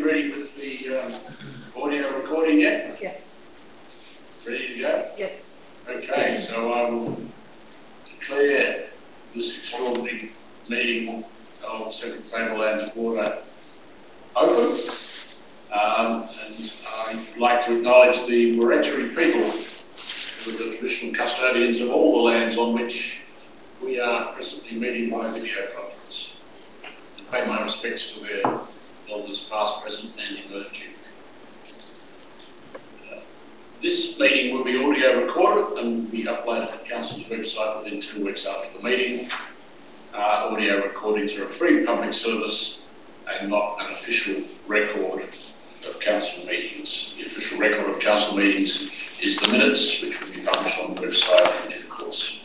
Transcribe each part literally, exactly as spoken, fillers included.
ready with the um, audio recording yet? Yes. Ready to go? Yes. Okay, so I will declare this extraordinary meeting of Central Tablelands Water open. Um, and I'd like to acknowledge the Wiradjuri people, who are the traditional custodians of all the lands on which we are presently meeting by video conference. And pay my respects to their elders past, present and emerging. Uh, this meeting will be audio recorded and will be uploaded to Council's website within two weeks after the meeting. Uh, audio recordings are a free public service and not an official record of council meetings. The official record of council meetings is the minutes, which will be published on the website in due course.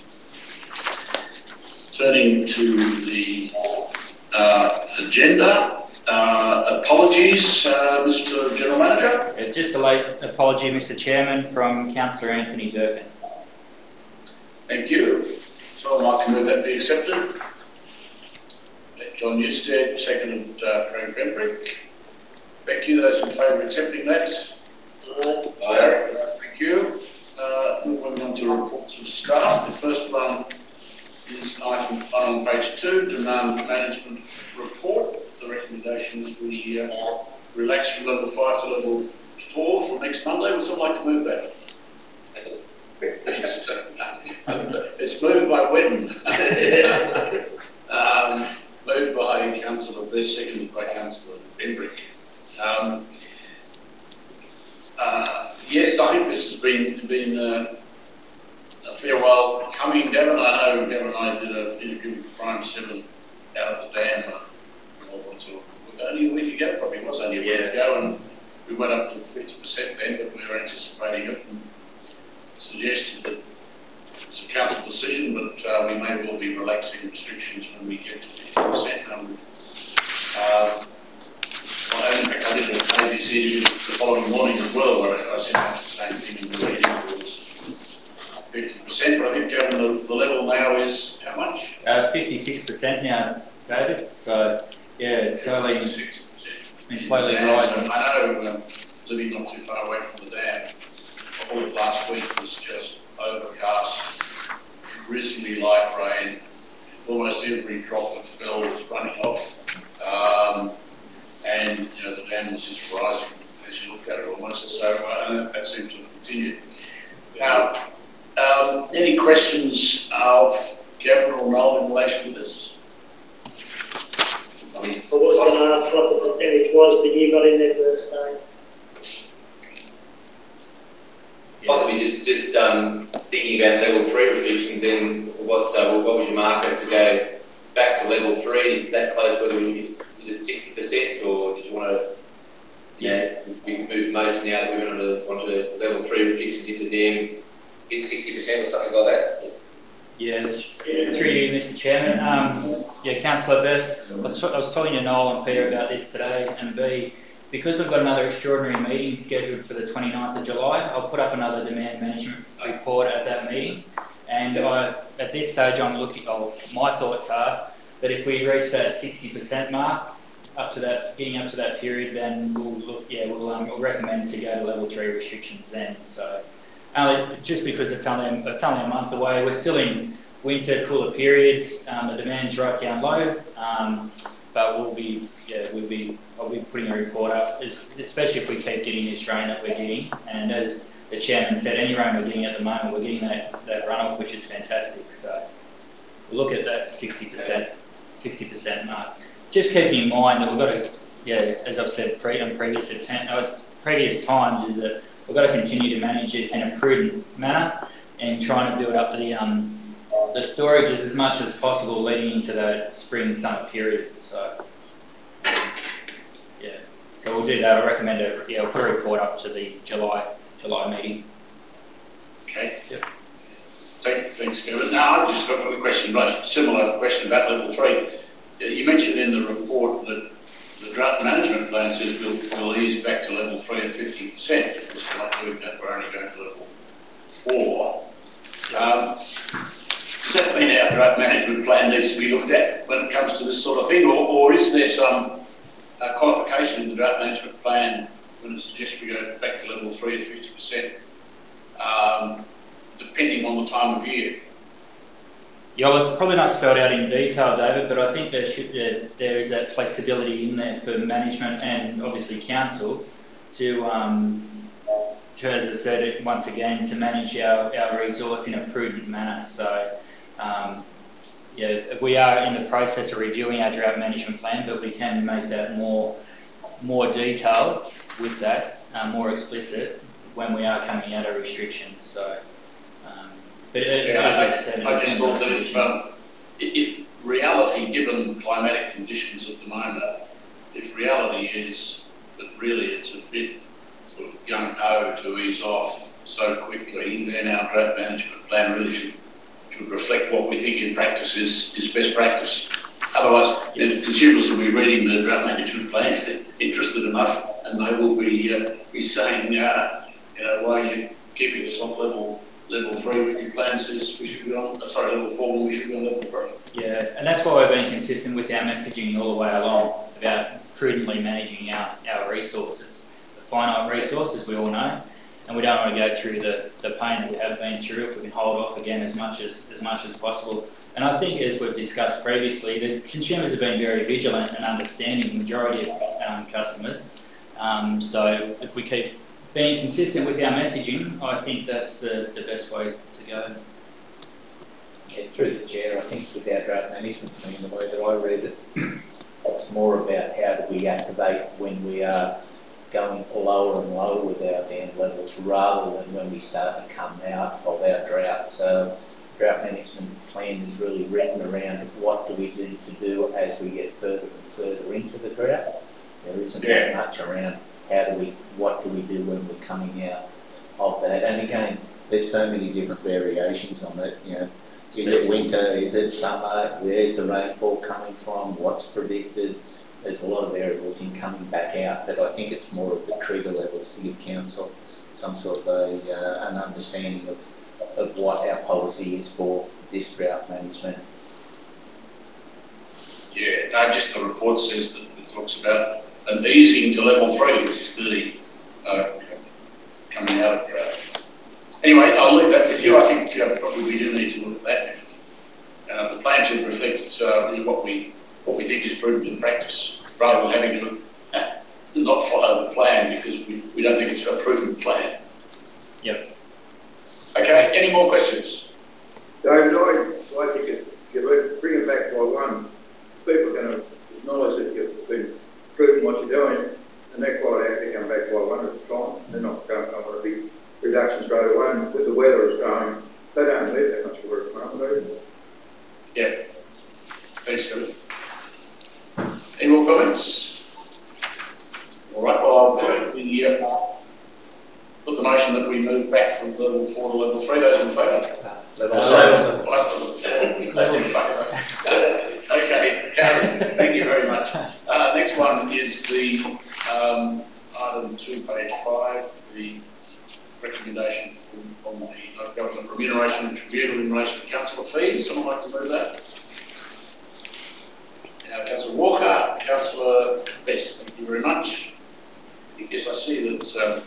Turning to the uh, agenda, uh, apologies, uh, Mister General Manager. It's just a late apology, Mister Chairman, from Councillor Anthony Durkin. Thank you. So I'd like to move that be accepted. John Newstead, seconded uh, Craig Benbrick. Thank you. Those in favour of accepting that? Aye. Aye. Thank you. Uh, moving on to reports of staff. The first one is item one on page two, demand management report. The recommendation is we uh, relax from level five to level four from next Monday. Would someone like to move that? It's, uh, it's moved by Witten. um, moved by Councillor Bliss, seconded by Councillor Benbrick. Um, uh, yes, I think this has been been uh, a fair while coming, Gavin. I know Gavin and I did an interview with Prime Seven out at the dam uh, only a week ago, probably it was only a week yeah. ago, and we went up to fifty percent then, but we were anticipating it and suggested that it's a council decision, but uh, we may well be relaxing restrictions when we get to fifty percent. Um, uh, well, in fact, I did an A B C interview the following morning as well, where I said the same thing in the meeting towards fifty percent, but I think Gavin, the, the level now is how much? Uh, fifty-six percent now, David. So, yeah, it's slowly, it's slowly rising. I know, um, living not too far away from the dam, all of last week was just overcast, drizzly light rain. Almost every drop that fell was running off. Um, and, you know, the dam was just rising as you looked at it almost. So uh, that seemed to have continued. Now, um, any questions of Gavin or Noel in relation to this? I mean, I was going to ask what the percentage was that you got in there first day. Possibly just just um, thinking about level three restrictions. Then what uh, what was your marker to go back to level three? Is that close? Whether you, is it sixty percent or did you want to? Yeah, we moved most now that we went on to, onto level three restrictions into them. Get sixty percent or something like that. Yeah, yeah, through you, Mister Chairman. Um, yeah, Councillor Best, I was, I was telling you, Noel and Peter, about this today, and B, because we've got another extraordinary meeting scheduled for the twenty-ninth of July, I'll put up another demand management report at that meeting. And I, at this stage, I'm looking, oh, my thoughts are that if we reach that sixty percent mark, up to that, getting up to that period, then we'll look, yeah, we'll, um, we'll recommend to go to level three restrictions then. So, only, just because it's only, it's only a month away, we're still in winter, cooler periods, um, the demand's right down low, um, but we'll be, yeah, we'll be, I'll be putting a report up, especially if we keep getting this rain that we're getting. And as the chairman said, any rain we're getting at the moment, we're getting that, that runoff, which is fantastic. So we'll look at that sixty percent, sixty percent mark. Just keeping in mind that we've got to, yeah, as I've said pre on previous attempts, previous times, is that we've got to continue to manage this in a prudent manner and trying to build up the um, the storages as much as possible leading into the spring summer period. So yeah, so we'll do that. I recommend it. Yeah, we'll put a report up to the July July meeting. Okay. Yep. Thank, thanks, Kevin. Now I've just got a question, a similar question about level three. You mentioned in the report that the drought management plan says we'll, we'll ease back to level three at fifty percent. If we're not doing that, we're only going to level four. Um, does that mean our drought management plan needs to be looked at when it comes to this sort of thing, or, or is there some uh, qualification in the drought management plan when it suggests we go back to level three at fifty percent, um, depending on the time of year. Yeah, well, it's probably not spelled out in detail, David, but I think there should there, there is that flexibility in there for management and obviously council to, um, to as I said it once again, to manage our, our resource in a prudent manner. So, um, yeah, we are in the process of reviewing our drought management plan, but we can make that more more detailed with that, uh, more explicit when we are coming out of restrictions. So. But it, Yeah, as I, I, said, I just thought that if, um, if reality, given climatic conditions at the moment, if reality is that really it's a bit sort of gung-ho to ease off so quickly, then our drought management plan really should, should reflect what we think in practice is, is best practice. Otherwise, you know, consumers will be reading the drought management plan if they're interested enough, and they will be, uh, be saying, uh, you know, why are you keeping us on level level three with your plan says we should be on, uh, sorry, level four when we should be on level three. Yeah, and that's why we're being consistent with our messaging all the way along about prudently managing our, our resources. The finite resources, we all know, and we don't want to go through the, the pain that we have been through if we can hold off again as much as, as much as possible. And I think, as we've discussed previously, the consumers have been very vigilant and understanding, the majority of um, customers. Um, so if we keep being consistent with our messaging, I think that's the, the best way to go. Yeah, through the chair, I think with our drought management plan, the way that I read it, it's more about how do we activate when we are going lower and lower with our dam levels rather than when we start to come out of our drought. So the drought management plan is really written around what do we need to do as we get further and further into the drought. There isn't Yeah. that much around how do we, what do we do when we're coming out of that. And again, there's so many different variations on it, you know. Is it winter? Is it summer? Where's the rainfall coming from? What's predicted? There's a lot of variables in coming back out, but I think it's more of the trigger levels to give council some sort of a, uh, an understanding of, of what our policy is for this drought management. Yeah, no, just the report says that it talks about an easing to level three, which is clearly uh, coming out of drought. Anyway, I'll leave that with you. I think uh, probably we do need to look at that. Uh, the plan should reflect uh, really what we what we think is prudent in practice, rather than having to uh, not follow the plan because we, we don't think it's a proven plan. Yep. Okay, any more questions? David, I'd like to get, get, bring it back by one. People are going to acknowledge that you've been prudent what you're doing, and they're quite happy to come back by one at a time. They're not going to want to be reductions straight away. And with the weather is going, they don't need that much work at the moment, do they? Yeah. Thanks, David. Any more comments? All right, well, I'll put the, uh, put the motion that we move back from level four to level three. Those in favour? Uh, level Uh, seven. level, level in favour. Okay, Karen, thank you very much. Uh, next one is the um, item two, page five, the recommendation from, from the Local Government Remuneration Tribunal in relation to councillor fees. Someone like to move that? Now, Councillor Walker, Councillor Best, thank you very much. Yes, I see that um,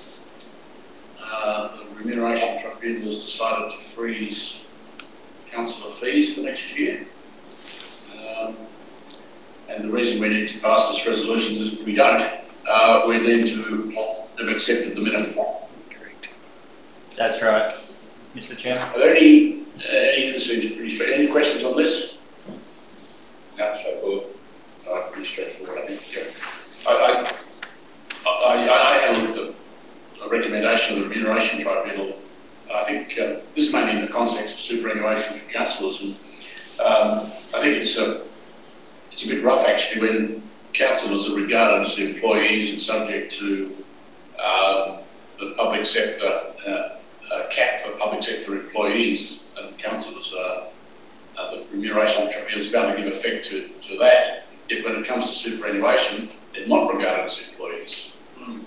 uh, the Remuneration Tribunal has decided to freeze councillor fees for next year. Um, and the reason we need to pass this resolution is if we don't, uh, we're then to have accepted the minimum. That's right, Mister Chairman. Are there any, uh, any, this is pretty straight, any questions on this? No, straightforward. Uh, pretty straightforward, I think. Yeah. I, I, I, I had a look at the a recommendation of the Remuneration Tribunal. I think um, this is mainly in the context of superannuation for councillors, and um, I think it's a, it's a bit rough actually when councillors are regarded as employees and subject to um, the public sector uh, uh, cap for public sector employees, and councillors are, uh, the Remuneration Tribunal is bound to give effect to, to that. Yet when it comes to superannuation, they're not regarded as employees. Mm.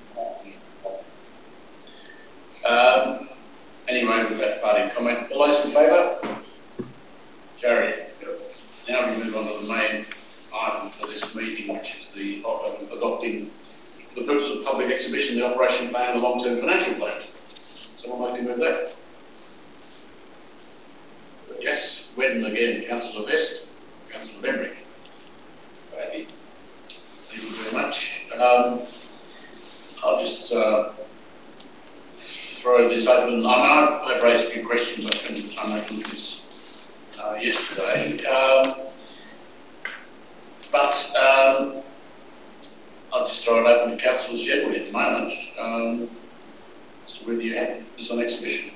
Um, anyway, with that parting comment, all those in favour? Carried. Now we move on to the main item for this meeting, which is the uh, public exhibition, the operation plan, and the long-term financial plan. Someone like to move that? Yes, when again, Councillor Best, Councillor Bembry. Thank you very much. Um, I'll just uh, throw this open. I mean, I've, I've raised a few questions. I spent some time making this uh, yesterday. Um, but um, I'll just throw it open to councillors generally at the moment um, as to whether you have this on exhibition.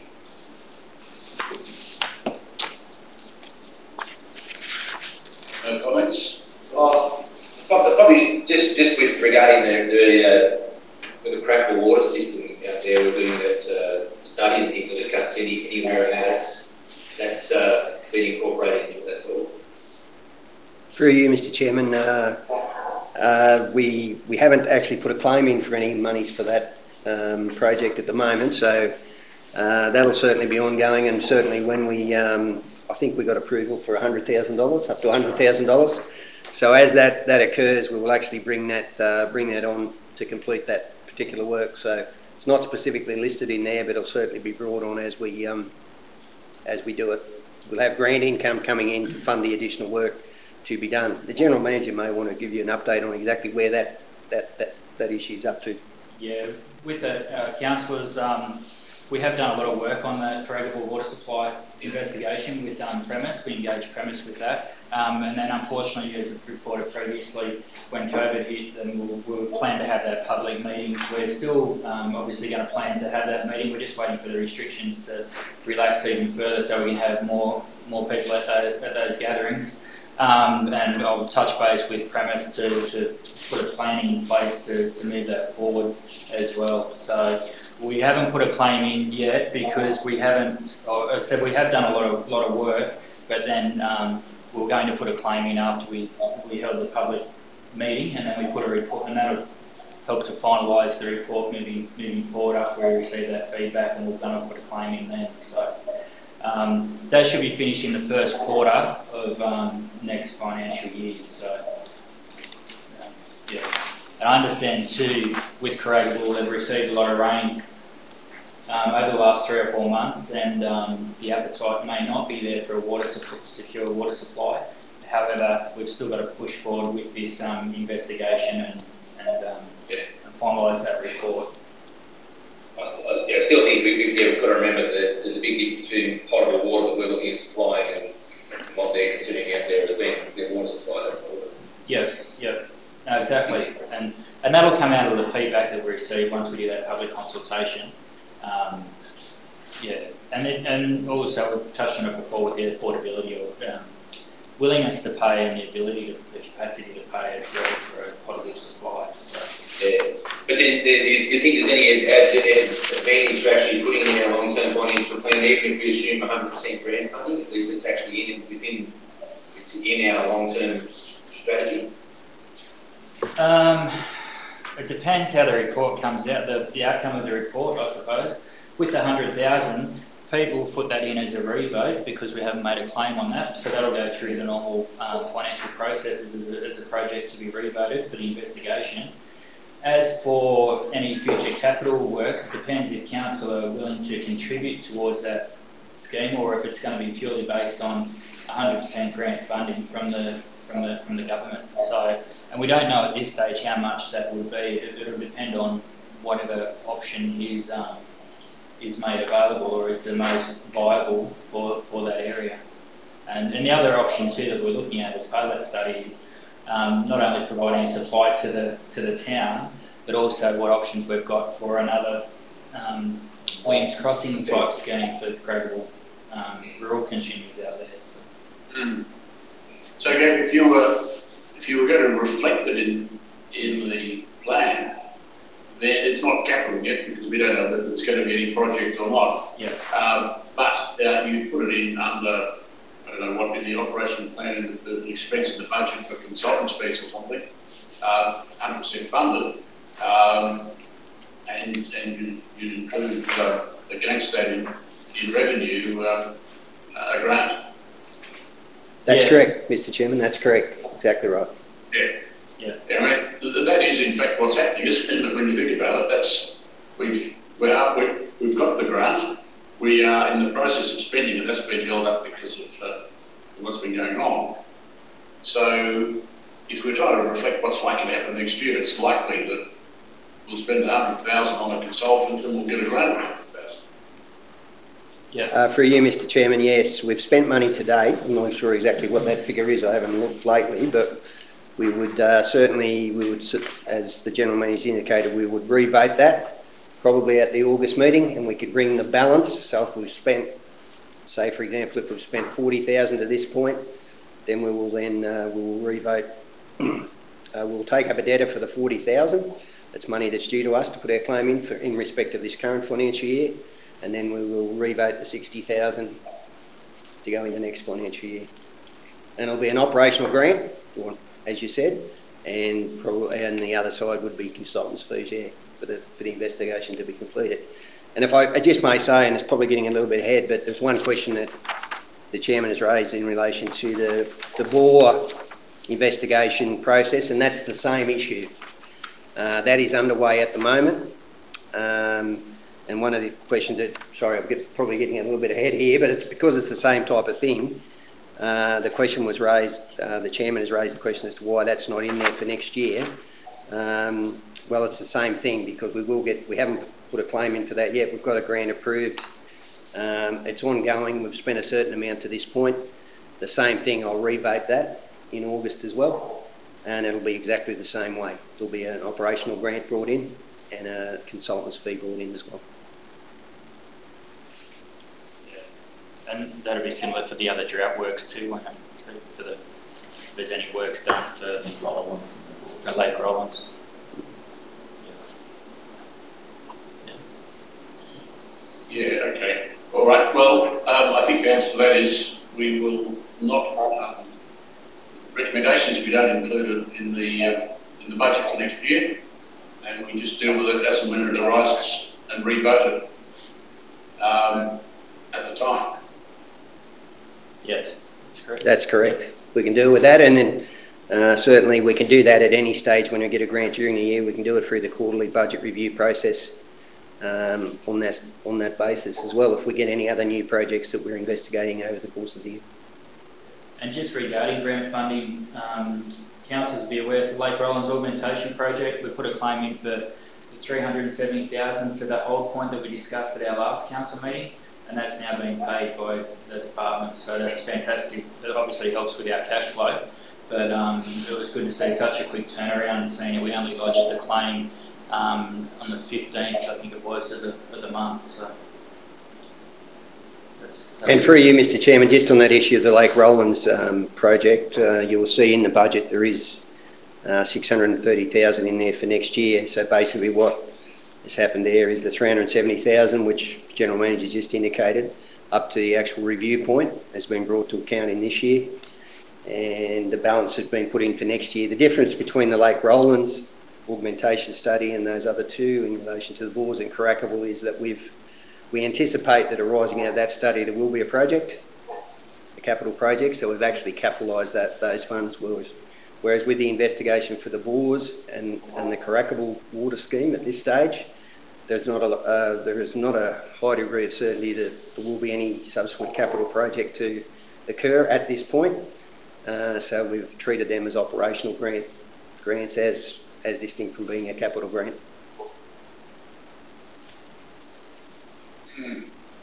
No comments? Well, probably just just with regarding the, the uh, with the crackable water system out there, we're doing that uh, study and things. I just can't see any, anywhere in that that's, that's uh, being incorporated into it. That's all. Through you, Mister Chairman, uh, uh, we we haven't actually put a claim in for any monies for that um, project at the moment, so uh, that'll certainly be ongoing. And certainly when we, um, I think we got approval for one hundred thousand dollars, up to one hundred thousand dollars. So as that that occurs, we will actually bring that uh, bring that on to complete that particular work. So it's not specifically listed in there, but it'll certainly be brought on as we um, as we do it. We'll have grant income coming in to fund the additional work to be done. The General Manager may want to give you an update on exactly where that that that, that issue is up to. Yeah, with the uh, councillors, um, we have done a lot of work on the Corragable water supply investigation with um, Premise. We engaged Premise with that. Um, and then unfortunately, as reported previously, when COVID hit, then we'll, we'll plan to have that public meeting. We're still um, obviously going to plan to have that meeting. We're just waiting for the restrictions to relax even further so we can have more, more people at those, at those gatherings. Um, and I'll touch base with Premise to, to put a planning in place to, to move that forward as well. So we haven't put a claim in yet because we haven't, or I said we have done a lot of lot of work, but then um, we we're going to put a claim in after we, we held the public meeting, and then we put a report, and that'll help to finalise the report moving moving forward after we receive that feedback, and we're going to put a claim in then. So um, that should be finished in the first quarter of um, next financial year. So um, yeah, and I understand too with Corragable they've received a lot of rain Um, over the last three or four months, and um, the appetite may not be there for a water secure water supply. However, we've still got to push forward with this um, investigation and, and, um, Yeah. and finalise that report. I, I, yeah, I still think we, we, we've got to remember that there's a big difference between potable water that we're looking at supplying and what they're considering out there as being their water supply. That's all. Yep, yep, no, exactly, and and that'll come out of the feedback that we receive once we do that public consultation. Um, yeah, and it, and also we've touched on it before with the affordability or um, willingness to pay and the ability to the capacity to pay as well for a potable supply. So. Yeah, but then, then do, you, do you think there's any ad, advantage to actually putting in our long-term financial plan, even if we assume one hundred percent grant funding? At least it's actually in within it's in our long-term strategy. Um, it depends how the report comes out, the, the outcome of the report, I suppose. With the one hundred thousand, people put that in as a revote because we haven't made a claim on that, so that'll go through the normal um, financial processes as a, as a project to be revoted for the investigation. As for any future capital works, it depends if council are willing to contribute towards that scheme or if it's going to be purely based on one hundred percent grant funding from the from the from the government. So, and we don't know at this stage how much that will be. It, it'll depend on whatever option is um, is made available or is the most viable for for that area. And and the other option too that we're looking at as part of that study is um, not only providing supply to the to the town, but also what options we've got for another um, Williams Crossing type scheme for credible um, rural consumers out there. So. Mm. So again, if you were if you were going to reflect it in in the plan, then it's not capital yet because we don't know whether there's going to be any project or not. Yeah. Um, but uh, you put it in under I don't know what in the operation plan, the, the expense of the budget for consultants fees or something, uh, one hundred percent funded, um, and and you, you include uh, against that in, in revenue um, a grant. That's yeah. correct, Mister Chairman, that's correct. Exactly right. Yeah. Yeah. yeah I mean, the, but that is in fact what's happening, isn't it? When you think about it, that's, we've, we are, we, we've got the grant, we are in the process of spending it, that's been held up because of uh, what's been going on. So if we're trying to reflect what's likely to happen next year, it's likely that we'll spend a hundred thousand on a consultant and we'll get a grant of a hundred thousand. Yeah. Uh, for you, Mister Chairman, yes, we've spent money to date. I'm not sure exactly what that figure is. I haven't looked lately, but we would uh, certainly, we would, as the General Manager indicated, we would rebate that probably at the August meeting, and we could bring the balance. So if we've spent, say for example, if we've spent forty thousand to this point, then we will then uh, we will rebate. uh, we'll take up a debtor for the forty thousand. That's money that's due to us to put our claim in for in respect of this current financial year, and then we will rebate the sixty thousand to go in the next financial year. And it'll be an operational grant, as you said, and probably, and the other side would be consultants' fees, yeah, for the for the investigation to be completed. And if I, I just may say, and it's probably getting a little bit ahead, but there's one question that the Chairman has raised in relation to the the bore investigation process, and that's the same issue. Uh, that is underway at the moment. Um, and one of the questions that, sorry, I'm get, probably getting a little bit ahead here, but it's because it's the same type of thing. Uh, the question was raised, uh, the Chairman has raised the question as to why that's not in there for next year. Um, well, it's the same thing, because we will get, we haven't put a claim in for that yet. We've got a grant approved. Um, it's ongoing. We've spent a certain amount to this point. The same thing, I'll rebate that in August as well. And it'll be exactly the same way. There'll be an operational grant brought in and a consultant's fee brought in as well. And that'll be similar for the other drought works too, won't it? For the, if there's any works done for, for Lake Rollins. Yeah, okay. All right, well, um, I think the answer to that is we will not, um, recommendations we don't include it in the, uh, in the budget for next year, and we just deal with it as and when it arises and revote it um, at the time. Yes, that's correct. That's correct. We can deal with that, and then uh, certainly we can do that at any stage when we get a grant during the year. We can do it through the quarterly budget review process um, on that on that basis as well, if we get any other new projects that we're investigating over the course of the year. And just regarding grant funding, um, councillors be aware, for Lake Rollins Augmentation Project, we put a claim in for three hundred seventy thousand dollars to that whole point that we discussed at our last council meeting, and that's now being paid by the department, so that's fantastic. It obviously helps with our cash flow, but um, it was good to see such a quick turnaround, and seeing we only lodged the claim um, on the fifteenth, I think it was, of the, of the month. So. And through you, Mister Chairman, just on that issue of the Lake Rollins um, project, uh, you will see in the budget there is uh, six hundred thirty thousand dollars in there for next year. So basically what has happened there is the three hundred seventy thousand dollars, which the General Manager just indicated, up to the actual review point, has been brought to account in this year. And the balance has been put in for next year. The difference between the Lake Rollins augmentation study and those other two in relation to the bores in Caracable is that we've We anticipate that arising out of that study there will be a project, a capital project, so we've actually capitalised that those funds. Whereas, whereas with the investigation for the bores and, and the Caracable water scheme at this stage, there's not a, uh, there is not a high degree of certainty that there will be any subsequent capital project to occur at this point. Uh, so we've treated them as operational grant, grants as, as distinct from being a capital grant. Hmm.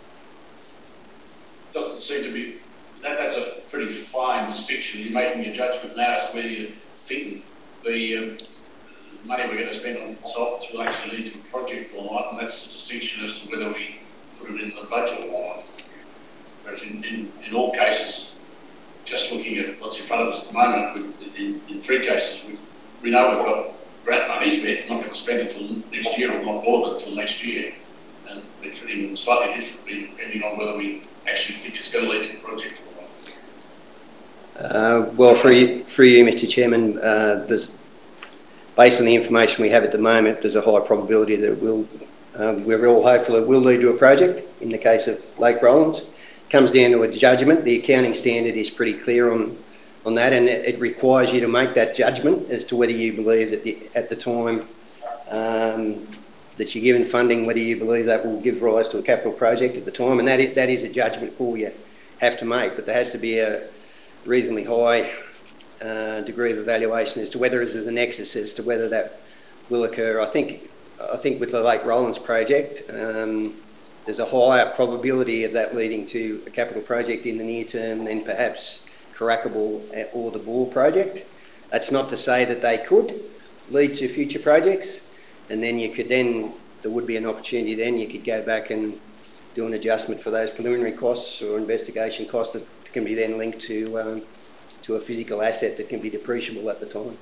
Doesn't seem to be, that, that's a pretty fine distinction. You're making a judgment now as to whether you think the um, money we're going to spend on consultants will actually lead to a project or not, and that's the distinction as to whether we put it in the budget or not. Whereas in, in, in all cases, just looking at what's in front of us at the moment, we, in, in three cases, we, we know we've got grant money, we're not going to spend it until next year, or not all of it until next year. And we're treating them slightly differently depending on whether we actually think it's going to lead to a project or not. Uh, well, through you, through you, Mister Chairman, uh, there's, based on the information we have at the moment, there's a high probability that it will, um, we're all hopeful it will lead to a project. In the case of Lake Rollins, it comes down to a judgment. The accounting standard is pretty clear on on that, and it, it requires you to make that judgment as to whether you believe that the, at the time um, that you're given funding, whether you believe that will give rise to a capital project at the time, and that is, that is a judgment call you have to make, but there has to be a reasonably high uh, degree of evaluation as to whether there's a nexus as to whether that will occur. I think, I think with the Lake Rollins project, um, there's a higher probability of that leading to a capital project in the near term than perhaps Caracable or the Bore project. That's not to say that they could lead to future projects, and then you could then, there would be an opportunity then, you could go back and do an adjustment for those preliminary costs or investigation costs that can be then linked to, um, to a physical asset that can be depreciable at the time.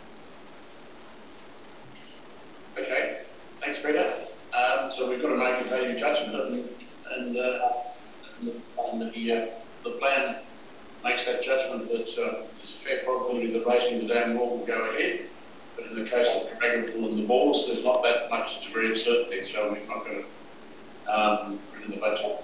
Okay, thanks Peter. Um, so we've got to make a value judgment, and, and, uh, and the, uh, the plan makes that judgment that uh, there's a fair probability that raising the dam wall will go ahead, but in the case of Caracable and the Bores, there's not that much degree of certainty, so we're not going to um, put it in the budget.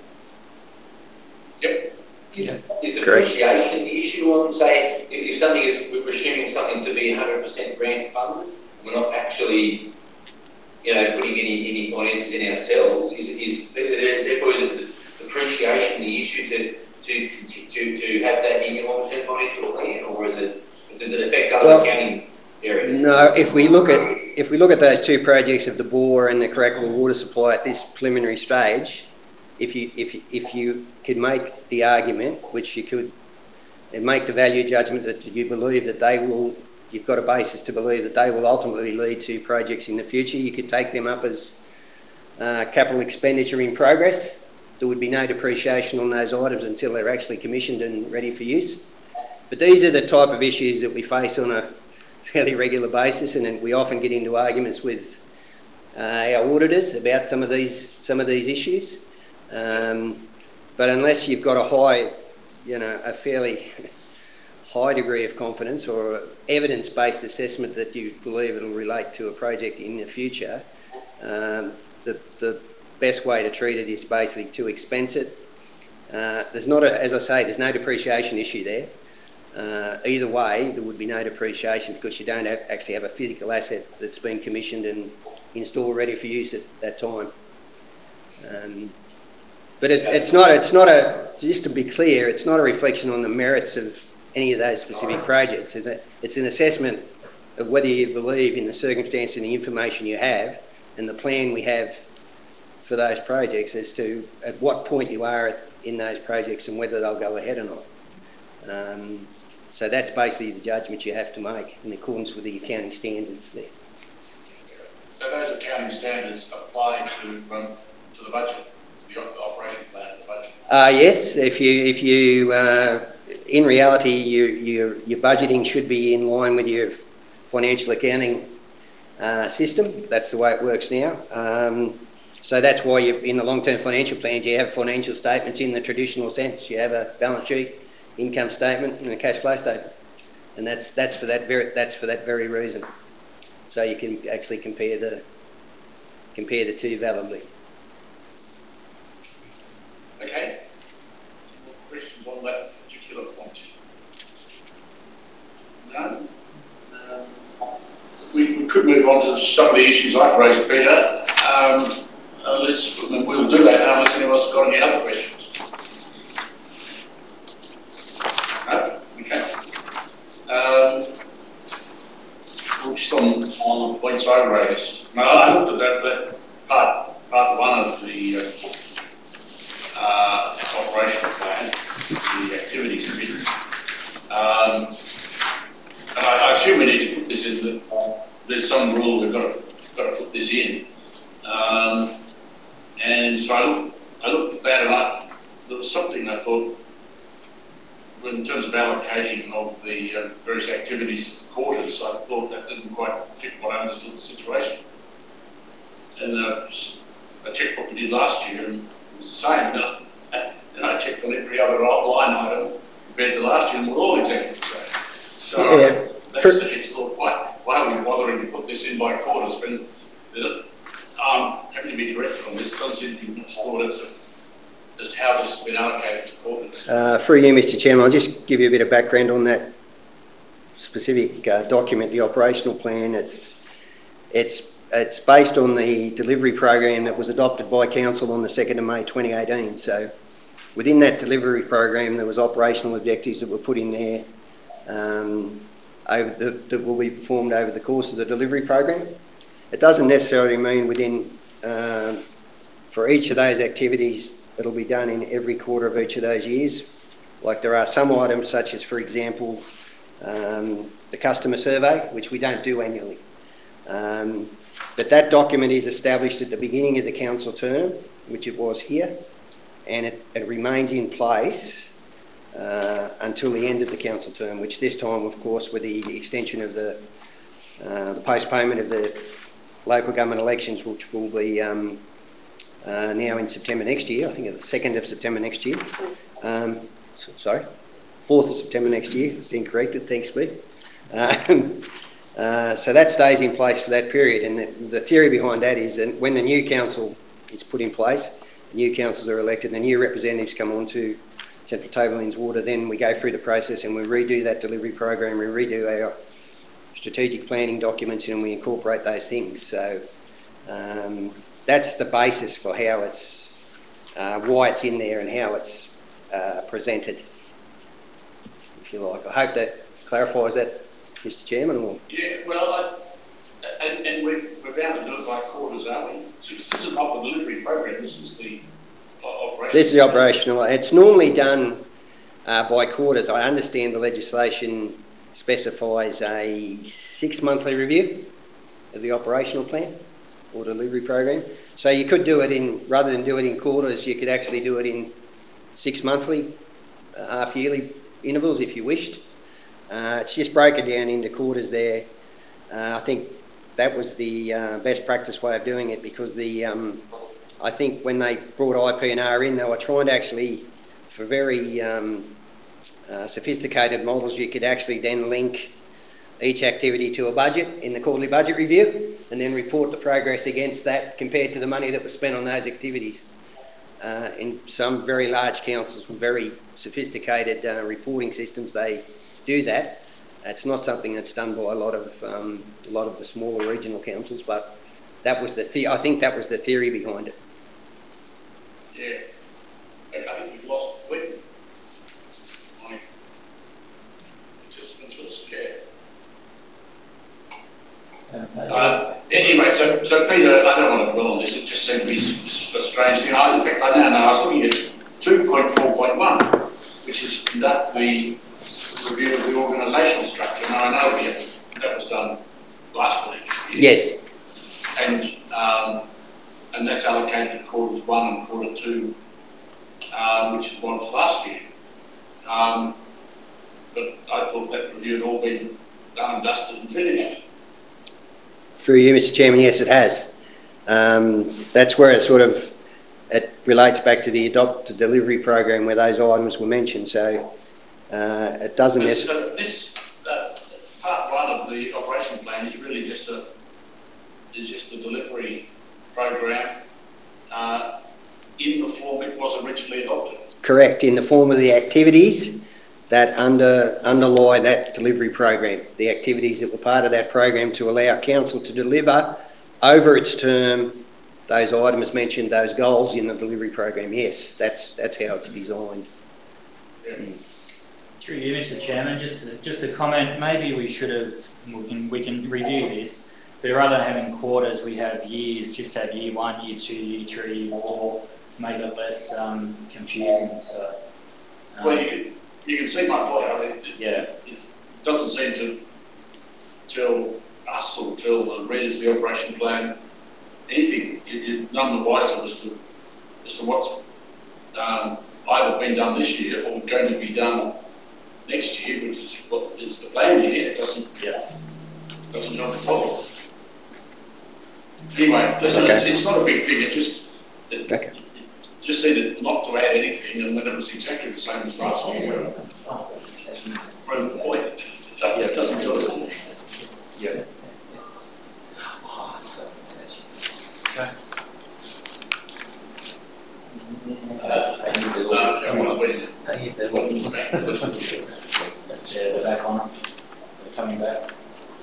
Yep. Is, is the depreciation the issue on, say, if something is, we're assuming something to be one hundred percent grant funded, we're not actually, you know, putting any, any finances in ourselves, is, is, is, therefore is it the depreciation the issue to, to, to, to have that in your long-term financial plan, or is it, does it affect other well, accounting areas? No, if we look at, if we look at those two projects of the Bore and the Caracable water supply at this preliminary stage, if you, if, if you could make the argument, which you could, and make the value judgment that you believe that they will, you've got a basis to believe that they will ultimately lead to projects in the future, you could take them up as uh, capital expenditure in progress. There would be no depreciation on those items until they're actually commissioned and ready for use. But these are the type of issues that we face on a fairly regular basis, and we often get into arguments with uh, our auditors about some of these some of these issues. Um, but unless you've got a high, you know, a fairly high degree of confidence or evidence-based assessment that you believe it'll relate to a project in the future, um, the, the best way to treat it is basically to expense it. Uh, there's not, a, as I say, there's no depreciation issue there. Uh, either way, there would be no depreciation because you don't have, actually have a physical asset that's been commissioned and installed ready for use at that time. Um, but it, it's not, it's not a, just to be clear, it's not a reflection on the merits of any of those specific projects. It's, a, it's an assessment of whether you believe in the circumstance and the information you have and the plan we have for those projects as to at what point you are at, in those projects and whether they'll go ahead or not. Um, so that's basically the judgment you have to make in accordance with the accounting standards there. So those accounting standards apply to, um, to the budget, to the operation plan of the budget? Uh, yes, if you, if you uh, in reality, you, you, your budgeting should be in line with your financial accounting uh, system. That's the way it works now. Um, so that's why you, in the long-term financial plans, you have financial statements in the traditional sense. You have a balance sheet, income statement, and a cash flow statement, and that's that's for that very that's for that very reason. So you can actually compare the compare the two validly. Okay. More questions on that particular point? No. Um, we, we could move on to some of the issues I've raised, Peter. Um, unless we'll do that now, unless anyone else has got any other questions. No. Okay. Um, well, just on, on the points I raised. Now, I looked at that, that part, part one of the uh, uh, operational plan, the activities bit. Um, and I, I assume we need to put this in, that uh, there's some rule we've got to, got to put this in. Um, and so I looked, I looked at that and I, there was something I thought, in terms of allocating of the uh, various activities to the quarters, I thought that didn't quite fit what I understood the situation. And uh, I checked what we did last year and it was the same. And I, and I checked on every other line item compared to last year and we're all exactly the same. So yeah, that's the next thought. Why, why are we bothering to put this in by quarters when I'm happy to be directed on this? It doesn't seem to be much thought as to just how this has been allocated to quarters. Uh, through you, Mister Chairman, I'll just give you a bit of background on that specific uh, document, the operational plan. It's it's it's based on the delivery program that was adopted by council on the second of May twenty eighteen. So within that delivery program, there was operational objectives that were put in there um, over the, that will be performed over the course of the delivery program. It doesn't necessarily mean within um, for each of those activities it'll be done in every quarter of each of those years. Like there are some items such as, for example, um, the customer survey, which we don't do annually. Um, but that document is established at the beginning of the council term, which it was here, and it, it remains in place uh, until the end of the council term, which this time, of course, with the extension of the, uh, the postponement of the local government elections, which will be um, uh, now in September next year, I think the second of September next year. Um, so, sorry, fourth of September next year, it's incorrected, thanks, Steve. Um, Uh, so that stays in place for that period, and the, the theory behind that is that when the new council is put in place, the new councils are elected, the new representatives come on to Central Tablelands Water, then we go through the process and we redo that delivery program, we redo our strategic planning documents and we incorporate those things. So um, that's the basis for how it's, uh, why it's in there and how it's uh, presented, if you like. I hope that clarifies that, Mister Chairman. Or? Yeah, well, I, and, and we're, we're bound to do it by quarters, aren't we? This is not the delivery program, this is the uh, operation. This is the operational. It's normally done uh, by quarters. I understand the legislation specifies a six monthly review of the operational plan or delivery program. So you could do it in, rather than do it in quarters, you could actually do it in six monthly, uh, half yearly intervals if you wished. Uh, it's just broken down into quarters there. Uh, I think that was the uh, best practice way of doing it, because the um, I think when they brought I P and R in, they were trying to actually, for very um, uh, sophisticated models, you could actually then link each activity to a budget in the quarterly budget review and then report the progress against that compared to the money that was spent on those activities. Uh, in some very large councils with very sophisticated uh, reporting systems, they do that. It's not something that's done by a lot of um, a lot of the smaller regional councils, but that was the, the I think that was the theory behind it. Yeah, I think we've lost Whitney. My participants with us, yeah. Uh, anyway, so so Peter, I don't want to dwell on this. It just seemed to be a strange thing. I, in fact, I now know I was looking at two point four point one, which is conduct the review of the organisational structure. Now I know we, that was done last financial year. Yes. And um, and that's allocated to quarters one and quarter two, uh, which was last year. Um, but I thought that review had all been done and dusted and finished. Through you, Mister Chairman, yes, it has. Um, that's where it sort of it relates back to the adopt delivery program where those items were mentioned. So. Uh, it doesn't necessarily. So this uh, part one of the operation plan is really just a is just the delivery program uh, in the form it was originally adopted. Correct, in the form of the activities that under underlie that delivery program, the activities that were part of that program to allow council to deliver over its term those items mentioned, those goals in the delivery program. Yes, that's that's how it's designed. Yeah. Mm. Through you, Mister Chairman, just to, just a comment. Maybe we should have. We can we can review this, but rather than having quarters, we have years. Just have year one, year two, year three, year four, to make it less um, confusing. So. Um, Well, you can, you can see my point. I mean, it, yeah. It doesn't seem to tell us or tell the readers of the operation plan anything. You, you're none the wiser as to as to what's um, either been done this year or going to be done next year, which is what is the plan year. It doesn't, yeah. doesn't help at all. Anyway, listen, okay. it's, it's not a big thing. It just it, okay. it just seemed not to add anything, and then it was exactly the same as last year. From the point, it, doesn't, it doesn't tell us anything. Yeah. Okay. Uh, uh, come on, wait. Yeah, they're back on. coming back.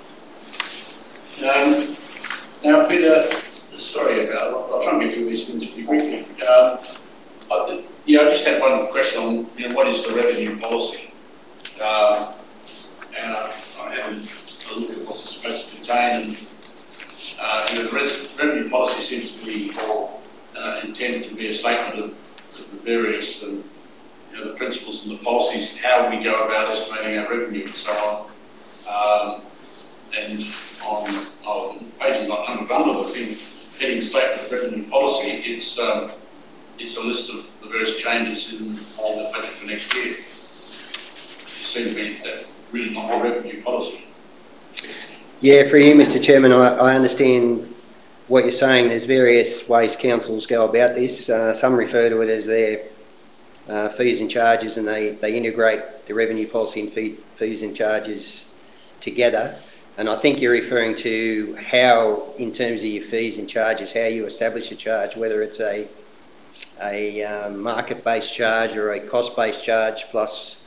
Um, now, Peter, sorry about. I'll, I'll try and get through these things pretty quickly. Um, I, yeah, I just had one question on, you know, what is the revenue policy? Um, and I, I had a look at what's it supposed to contain, and uh, you know, the res revenue policy seems to be uh, intended to be a statement of, of the various and you know, the principles and the policies, how we go about estimating our revenue and so on. Um, and on, on pages like number one of the thing, heading statement of revenue policy, it's um, it's a list of the various changes in, in the budget for next year. It seems to be that really not a revenue policy. Yeah, for you, Mister Chairman, I, I understand what you're saying. There's various ways councils go about this. Uh, some refer to it as their uh, fees and charges, and they, they integrate the revenue policy and fee, fees and charges together. And I think you're referring to how, in terms of your fees and charges, how you establish a charge, whether it's a, a um, market-based charge or a cost-based charge plus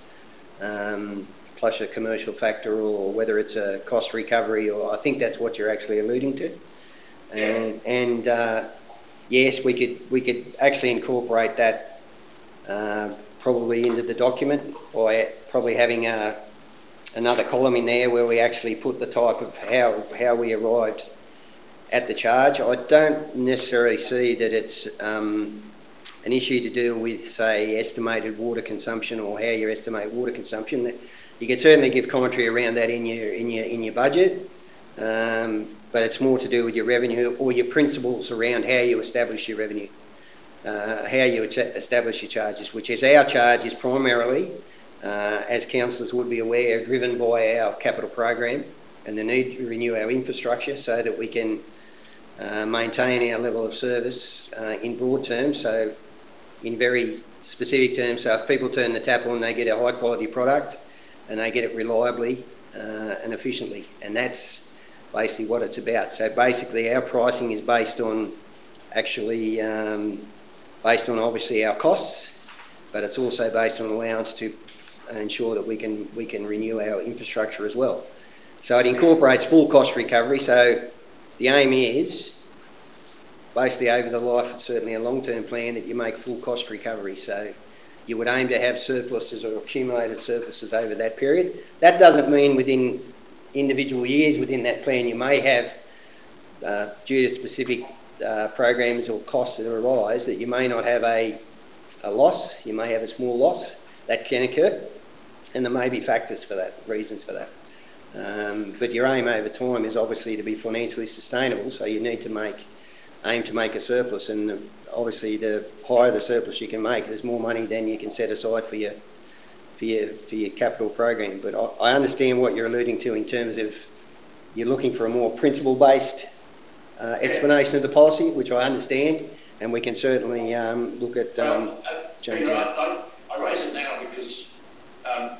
um, plus a commercial factor, or whether it's a cost recovery, or I think that's what you're actually alluding to. And, and uh, yes, we could we could actually incorporate that uh, probably into the document by probably having a, another column in there where we actually put the type of how how we arrived at the charge. I don't necessarily see that it's um, an issue to deal with, say, estimated water consumption or how you estimate water consumption. You can certainly give commentary around that in your in your in your budget, um, but it's more to do with your revenue or your principles around how you establish your revenue, uh, how you establish your charges, which is our charge is primarily, uh, as councillors would be aware, driven by our capital program and the need to renew our infrastructure so that we can uh, maintain our level of service uh, in broad terms. So in very specific terms, so if people turn the tap on, they get a high quality product and they get it reliably uh, and efficiently. And that's basically what it's about. So basically our pricing is based on actually, um, based on obviously our costs, but it's also based on allowance to ensure that we can, we can renew our infrastructure as well. So it incorporates full cost recovery. So the aim is basically over the life of certainly a long-term plan that you make full cost recovery. So you would aim to have surpluses or accumulated surpluses over that period. That doesn't mean within individual years within that plan you may have, uh, due to specific uh, programs or costs that arise, that you may not have a, a loss. You may have a small loss. That can occur, and there may be factors for that, reasons for that. Um, but your aim over time is obviously to be financially sustainable, so you need to make aim to make a surplus, and the, obviously the higher the surplus you can make, there's more money than you can set aside for your for your for your capital program. But I, I understand what you're alluding to in terms of you're looking for a more principle-based uh, explanation of the policy, which I understand, and we can certainly um, look at um, well, uh, changing Peter, it. I, I, I raise it now because um,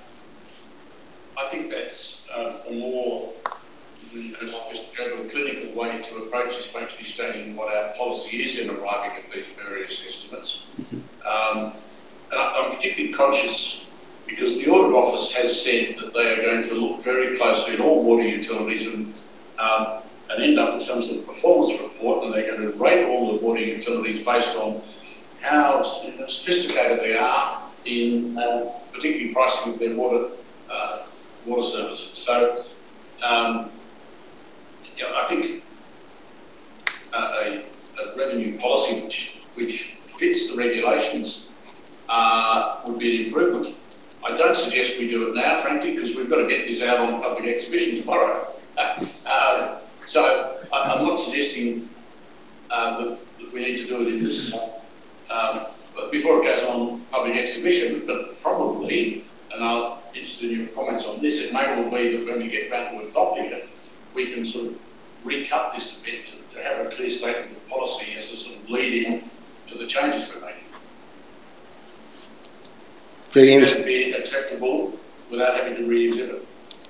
I think that's um, a more just go to a clinical way to approach this, by actually stating what our policy is in arriving at these various estimates. Um, and I, I'm particularly conscious because the Audit Office has said that they are going to look very closely at all water utilities and, um, and end up with some sort of performance report, and they're going to rate all the water utilities based on how you know, sophisticated they are in uh, particularly pricing of their water, uh, water services. So, um, you know, I think uh, a, a revenue policy which, which fits the regulations uh, would be an improvement. I don't suggest we do it now, frankly, because we've got to get this out on public exhibition tomorrow. Uh, uh, so I, I'm not suggesting uh, that, that we need to do it in this, um, but before it goes on public exhibition, but probably, and I'm interested in your comments on this, it may well be that when we get round to adopting it, we can sort of recut this a bit to, to have a clear statement of policy as a sort of lead-in to the changes we're making. Do you think that would be acceptable without having to re-exhibit?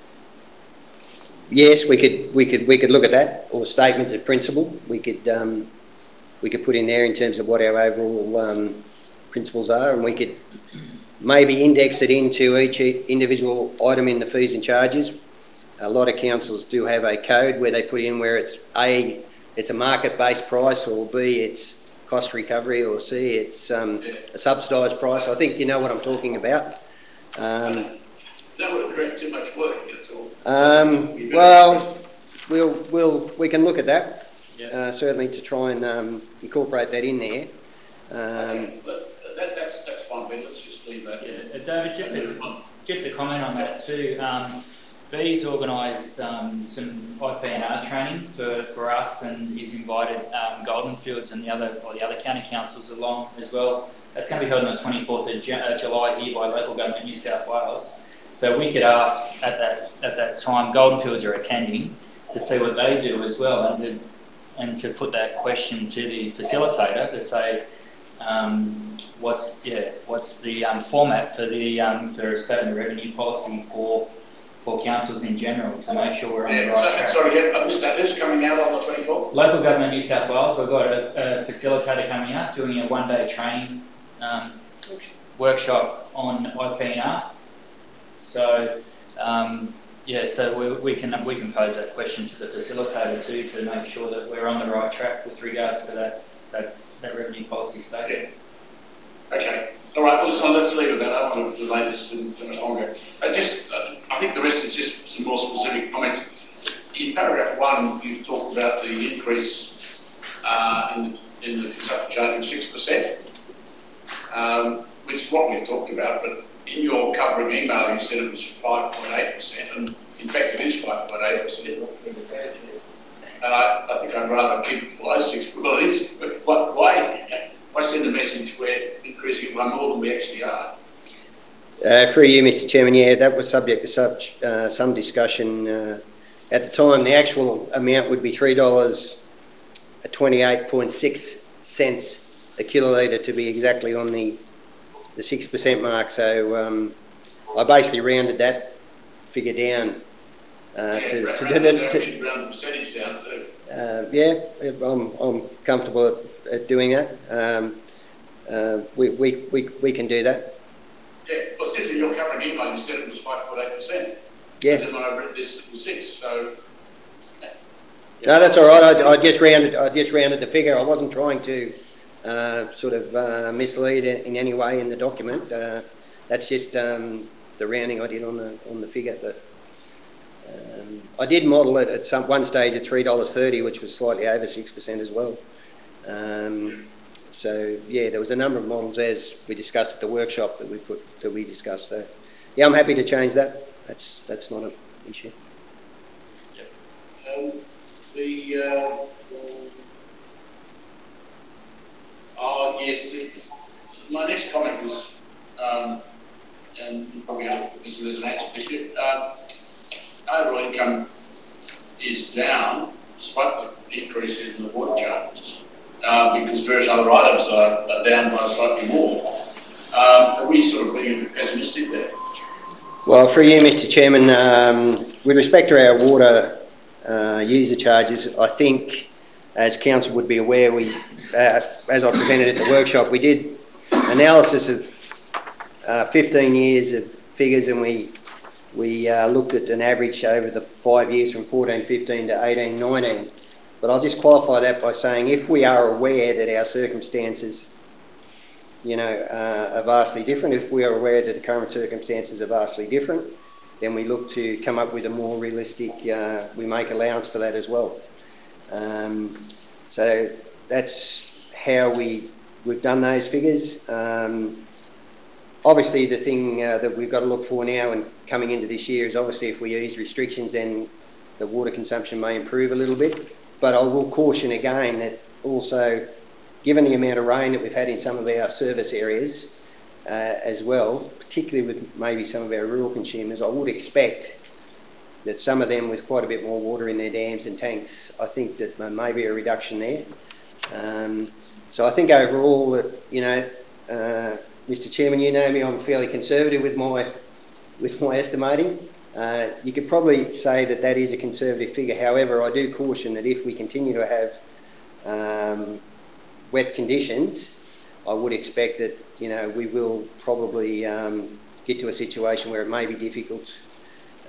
Yes, we could we could we could look at that, or statements of principle. We could um, we could put in there in terms of what our overall um, principles are, and we could maybe index it into each individual item in the fees and charges. a lot of councils do have a code where they put in where it's A, it's a market-based price, or B, it's cost recovery, or C, it's um, a subsidised price. I think you know what I'm talking about. Um, that would have created too much work, that's all. Um, well, we'll, we'll, we can look at that, Yeah. uh, certainly to try and um, incorporate that in there. Um, okay, but that, that's, that's fine, Ben, let's just leave that. Yeah, uh, David, just a, just a comment on that too. Um, B's organised um, some I P and R training for, for us, and he's invited um, Goldenfields and the other or the other county councils along as well. That's going to be held on the twenty-fourth of July here by Local Government New South Wales. So we could ask at that at that time, Goldenfields are attending, to see what they do as well, and to, and to put that question to the facilitator to say, um, what's yeah what's the um, format for the um, for setting the revenue policy for for councils in general, to make sure we're on yeah, the right so, track. Sorry, yeah, I missed that. Who's coming out on the twenty-fourth? Local Government New South Wales, we've got a, a facilitator coming out doing a one-day training um, workshop on I P and R. So um, yeah, so we, we can we can pose that question to the facilitator too, to make sure that we're on the right track with regards to that that, that revenue policy statement. Yeah. Okay. All right. Well, so let's leave it there. I don't want to delay this too, too much longer. I just, uh, I think the rest is just some more specific comments. In paragraph one, you've talked about the increase uh, in, in the consumption charge of six percent, um, which is what we've talked about. But in your covering email, you said it was five point eight percent, and in fact, it is five point eight percent. And I, I think I'd rather keep it below six. Well, it is. But why? Why send a message we're increasing it by more than we actually are? uh, through you, Mister Chairman, yeah, that was subject to such uh, some discussion. Uh, at the time, the actual amount would be three dollars twenty-eight point six cents a kilolitre, to be exactly on the the six percent mark. So um, I basically rounded that figure down. Uh, yeah, to, round, to, round, to, to, to round the percentage down too. Uh, yeah, I'm, I'm comfortable at, at doing that. Um, uh, we, we, we, we can do that. Yeah, well, it's just in your covering email, you said it was five point eight percent. Yes. And then when I read this, it was six, so... No, that's all right. I, I just rounded. I just rounded the figure. I wasn't trying to uh, sort of uh, mislead in, in any way in the document. Uh, that's just um, the rounding I did on the on the figure. But um, I did model it at some one stage at three dollars thirty, which was slightly over six percent as well. Um, so yeah, there was a number of models as we discussed at the workshop that we put that we discussed. So yeah, I'm happy to change that. That's that's not an issue. Um, the... Uh, oh, yes, the, my next comment was, um, and you probably aren't put this as an answer issue, um, overall income is down despite the increase in the water charges, uh, because various other items are, are down by slightly more. Um, are we sort of being pessimistic there? Well, through you, Mister Chairman, um, with respect to our water uh, user charges, I think, as Council would be aware, we, uh, as I presented at the workshop, we did analysis of uh, fifteen years of figures, and we we uh, looked at an average over the five years from fourteen fifteen to eighteen nineteen. But I'll just qualify that by saying, if we are aware that our circumstances, you know, uh, are vastly different, if we are aware that the current circumstances are vastly different, then we look to come up with a more realistic, uh, we make allowance for that as well. Um, so that's how we, we've done those figures. Um, obviously the thing uh, that we've got to look for now and coming into this year is obviously if we ease restrictions, then the water consumption may improve a little bit. But I will caution again that also, given the amount of rain that we've had in some of our service areas uh, as well, particularly with maybe some of our rural consumers, I would expect that some of them with quite a bit more water in their dams and tanks, I think that there may be a reduction there. Um, so I think overall, you know, uh, Mister Chairman, you know me, I'm fairly conservative with my, with my estimating. Uh, you could probably say that that is a conservative figure. However, I do caution that if we continue to have um, wet conditions, I would expect that, you know, we will probably um, get to a situation where it may be difficult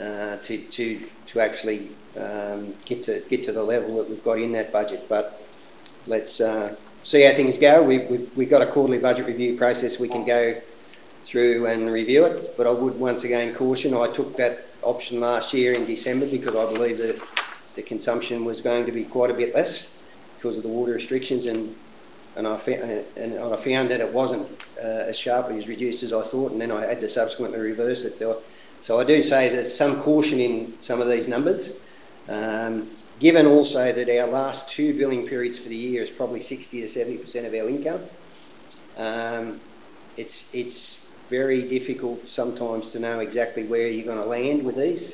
uh, to, to, to actually um, get to get to the level that we've got in that budget. But let's uh, see how things go. We, we've, we've got a quarterly budget review process we can go through and review it, but I would once again caution, I took that option last year in December because I believe that the consumption was going to be quite a bit less because of the water restrictions, and and I, fa- and I found that it wasn't uh, as sharply as reduced as I thought, and then I had to subsequently reverse it. So I do say there's some caution in some of these numbers, um, given also that our last two billing periods for the year is probably sixty to seventy percent of our income. Um, it's, it's very difficult sometimes to know exactly where you're going to land with these.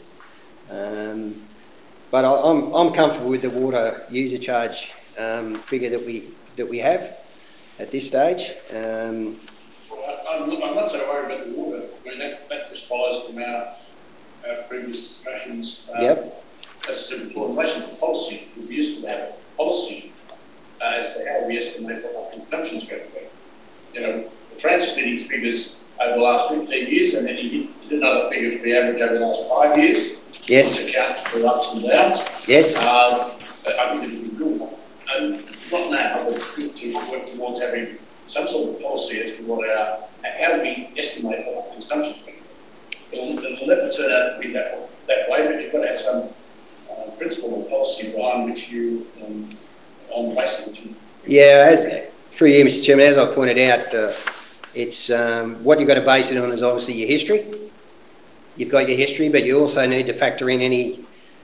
Um, but I, I'm, I'm comfortable with the water user charge um, figure that we that we have at this stage. Um, well, I, I'm, I'm not so worried about the water. I mean, that, that just follows from our, our previous discussions. Um, yep. As I said before, in relation to policy, we used to have a policy uh, as to how we estimate what our consumption is going to be. You know, Francis did his figures over the last fifteen years, and then he did, he did another figure for the average over the last five years. Yes. To account for ups and downs. Yes. Um, I think it would be good. And not now, but good to work towards having some sort of policy as to what our, how do we estimate what our consumption is going to be. It'll, it'll never turn out to be that, that way, but you've got to have some uh, principle or policy behind which you, um, on the basis of which you. Yeah, as, through you, Mister Chairman, as I pointed out, uh, it's um, what you've got to base it on is obviously your history. You've got your history, but you also need to factor in any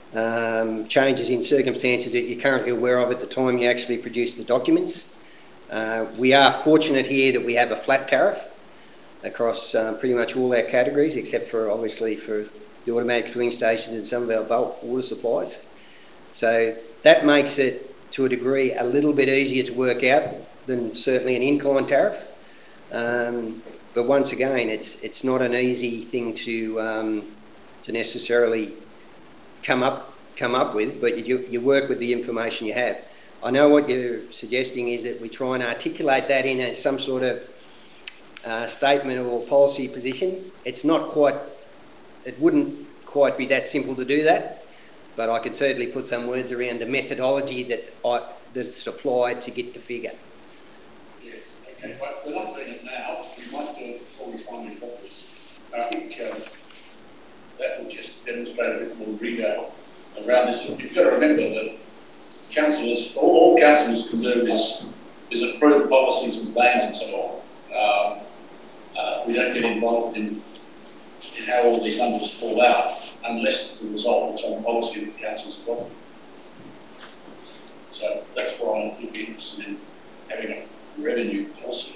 um, changes in circumstances that you're currently aware of at the time you actually produce the documents. Uh, we are fortunate here that we have a flat tariff across um, pretty much all our categories, except for obviously for the automatic filling stations and some of our bulk water supplies. So that makes it, to a degree, a little bit easier to work out than certainly an incline tariff. Um, but once again, it's it's not an easy thing to um, to necessarily come up come up with. But you you work with the information you have. I know what you're suggesting is that we try and articulate that in a, some sort of uh, statement or policy position. It's not quite. It wouldn't quite be that simple to do that. But I could certainly put some words around the methodology that I, that's applied to get the figure. Yes, okay, but we're not doing it now. We might do it before we finally got this. I think um, that will just demonstrate a bit more rigour around this. You've got to remember that councillors, all, all councillors can do is, is approve policies and plans and so on. Um, uh, we don't get involved in, in how all these numbers fall out unless it's a result of some policy that the council's adopted. So that's why I would be interested in having a revenue policy.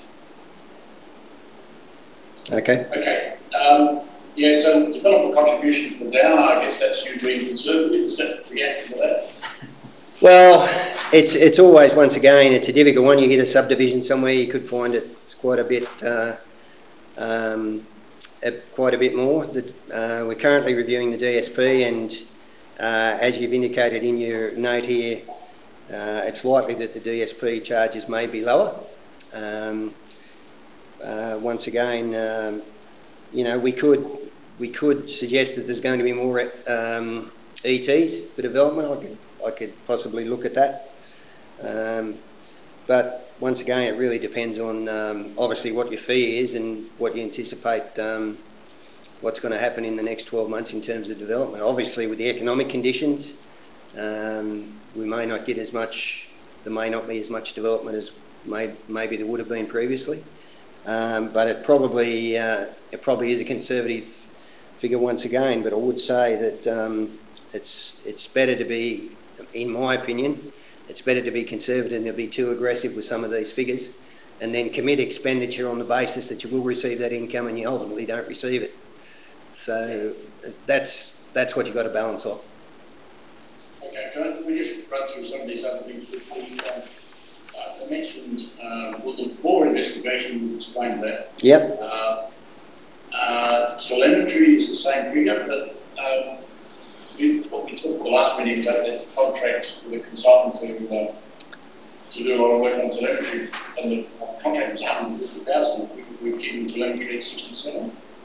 Okay. Okay. Um, yeah, so developer contributions were down. I guess that's you being conservative. Is that the answer to that? Well, it's it's always, once again, it's a difficult one. You get a subdivision somewhere, you could find it's quite a bit, uh, um, a, quite a bit more. The, uh, we're currently reviewing the D S P, and uh, as you've indicated in your note here, uh, it's likely that the D S P charges may be lower. Um, uh, once again, um, you know, we could we could suggest that there's going to be more um, E Ts for development. I could I could possibly look at that. Um, but once again, it really depends on um, obviously what your fee is and what you anticipate um, what's going to happen in the next twelve months in terms of development. Obviously, with the economic conditions, um, we may not get as much, there may not be as much development as may, maybe there would have been previously. Um, but it probably uh, it probably is a conservative figure once again. But I would say that um, it's it's better to be, in my opinion, it's better to be conservative than to be too aggressive with some of these figures, and then commit expenditure on the basis that you will receive that income and you ultimately don't receive it. So that's that's what you've got to balance off. Okay, can I, we just run through some of these other things quickly? Um, uh, I mentioned uh, well, the core investigation, we've explained that. Yep. Uh, uh, telemetry is the same figure, but um, we, what we talked the last meeting about the contract with a consultant to uh, to do a lot of work on telemetry, and the contract was one hundred fifty thousand. We, we've given telemetry at sixty-seven.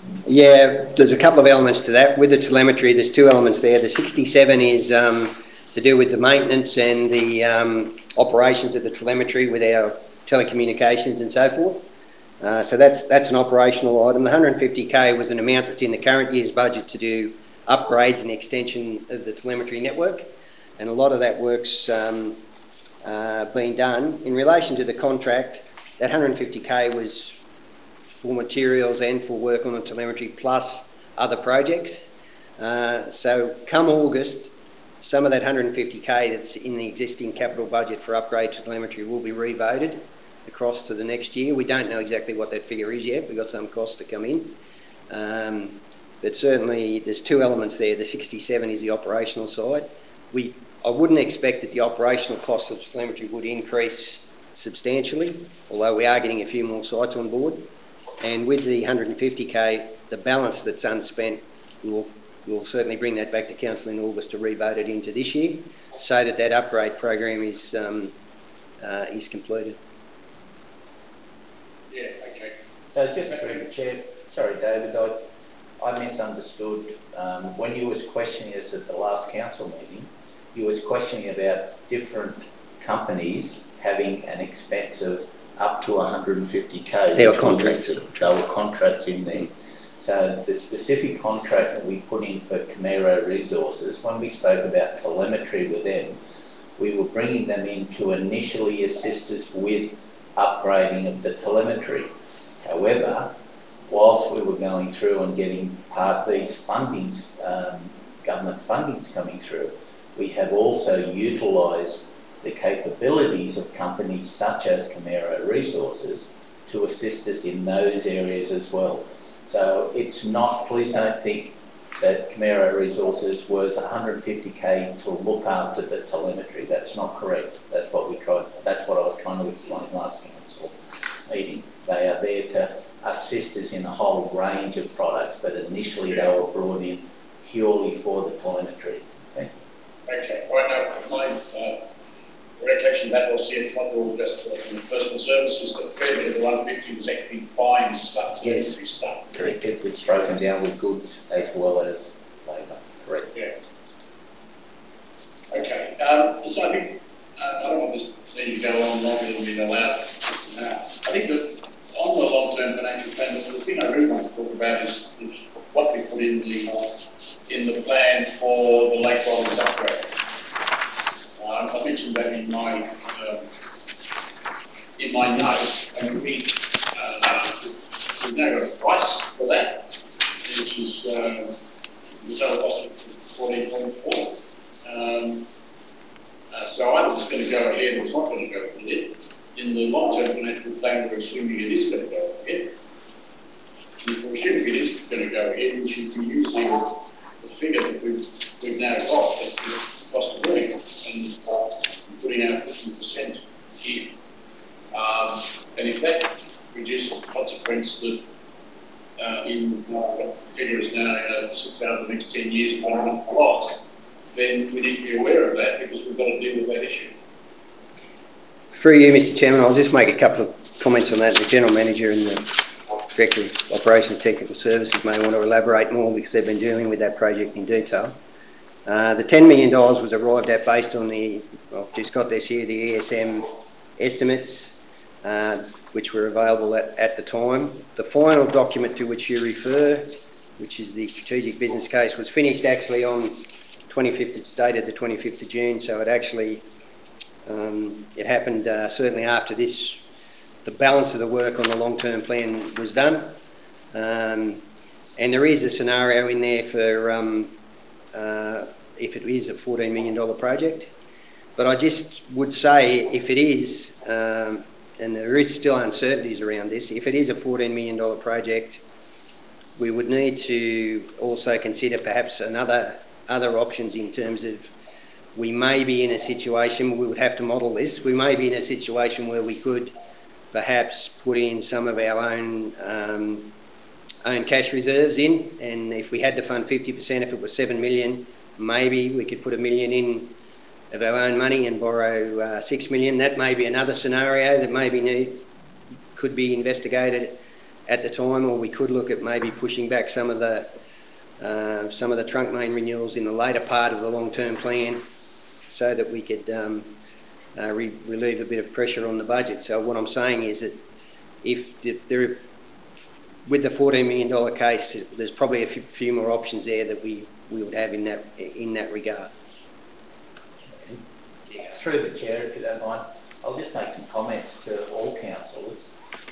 Yeah, there's a couple of elements to that. With the telemetry, there's two elements there. The sixty-seven is um, to do with the maintenance and the um, operations of the telemetry with our telecommunications and so forth. Uh, so that's that's an operational item. The one hundred fifty K was an amount that's in the current year's budget to do upgrades and extension of the telemetry network, and a lot of that work's um, uh, been done. In relation to the contract, that one hundred fifty K was for materials and for work on the telemetry plus other projects. Uh, so come August, some of that one hundred fifty K that's in the existing capital budget for upgrade to telemetry will be revoted across to the next year. We don't know exactly what that figure is yet. We've got some costs to come in. Um, but certainly there's two elements there. The sixty-seven is the operational side. We, I wouldn't expect that the operational costs of telemetry would increase substantially, although we are getting a few more sites on board. And with the one hundred fifty K, the balance that's unspent, we'll, we'll certainly bring that back to Council in August to revote it into this year, so that that upgrade program is, um, uh, is completed. Yeah, okay. So just through the chair, sorry David, I, I misunderstood. Um, when you was questioning us at the last council meeting, you was questioning about different companies having an expense of up to one hundred fifty K. They were contracts. They were contracts in there. So the specific contract that we put in for Camero Resources, when we spoke about telemetry with them, we were bringing them in to initially assist us with upgrading of the telemetry. However, whilst we were going through and getting part of these fundings, um, government fundings coming through, we have also utilised the capabilities of companies such as Camero Resources to assist us in those areas as well. So it's not, please don't think that Camero Resources was one hundred fifty K to look after the telemetry. That's not correct. That's what we tried, that's what I was trying to explain last council meeting. They are there to assist us in a whole range of products, but initially they were brought in purely for the telemetry. Okay, okay. Right now, my uh, recollection of that was the it's not all just uh, from personal services, that fair bit of the one hundred fifty was actually buying stuff, telemetry stuff. correct. It's broken down with goods as well as labour. Correct. Yeah. Okay. Um, so I think, uh, I don't want this thing to go on longer than we've allowed now. I think that on the long-term financial plan, the thing I really want to talk about is, is what we put in the uh, in the plan for the Lake Rovers upgrade. Uh, I mentioned that in my um, in my notes, and we uh, we've now got a price for that, which is uh, the total cost of fourteen point four. Um, uh, so either it's going to go ahead or it's not going to go ahead. In the long-term financial plan, we're assuming it is going to go ahead. If we're assuming it is going to go ahead, we should be using the figure that we've, we've now got as the cost of living and uh, putting our fifty percent here. Um, and if that reduces the consequence that uh, in uh, the figure is now, you know, six out of the next ten years, we're going to loss, then we need to be aware of that because we've got to deal with that issue. Through you, Mister Chairman, I'll just make a couple of comments on that. The General Manager and the Director of Operations and Technical Services may want to elaborate more because they've been dealing with that project in detail. Uh, the ten million dollars was arrived at based on the, I've just got this here, the E S M estimates, uh, which were available at, at the time. The final document to which you refer, which is the strategic business case, was finished actually on twenty-fifth, it's dated the twenty-fifth of June, so it actually, um, it happened uh, certainly after this, the balance of the work on the long-term plan was done. Um, and there is a scenario in there for um, uh, if it is a fourteen million dollars project. But I just would say if it is, um, and there is still uncertainties around this, if it is a fourteen million dollars project, we would need to also consider perhaps another other options in terms of we may be in a situation, we would have to model this, we may be in a situation where we could perhaps put in some of our own um, own cash reserves in, and if we had to fund fifty percent, if it was seven million, maybe we could put a million in of our own money and borrow uh, six million. That may be another scenario that maybe need, could be investigated at the time, or we could look at maybe pushing back some of the uh, some of the trunk main renewals in the later part of the long-term plan, so that we could um, uh, re relieve a bit of pressure on the budget. So what I'm saying is that if there, with the fourteen million dollar case, there's probably a few more options there that we we would have in that in that regard. Yeah, through the chair, if you don't mind, I'll just make some comments to all councillors.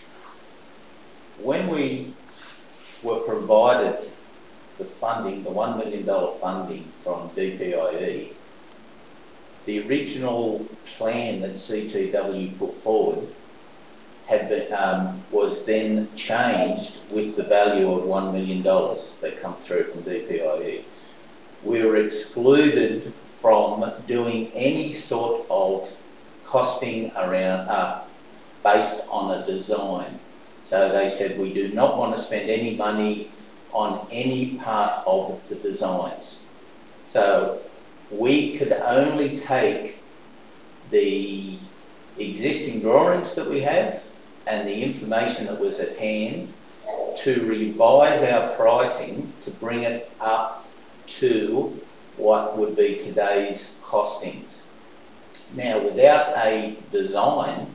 When we were provided the funding, the one million dollar funding from D P I E, the original plan that C T W put forward had been, um, was then changed with the value of one million dollars that come through from D P I E. We were excluded from doing any sort of costing around uh, based on a design. So they said we do not want to spend any money on any part of the designs. So we could only take the existing drawings that we have and the information that was at hand to revise our pricing to bring it up to what would be today's costings. Now, without a design,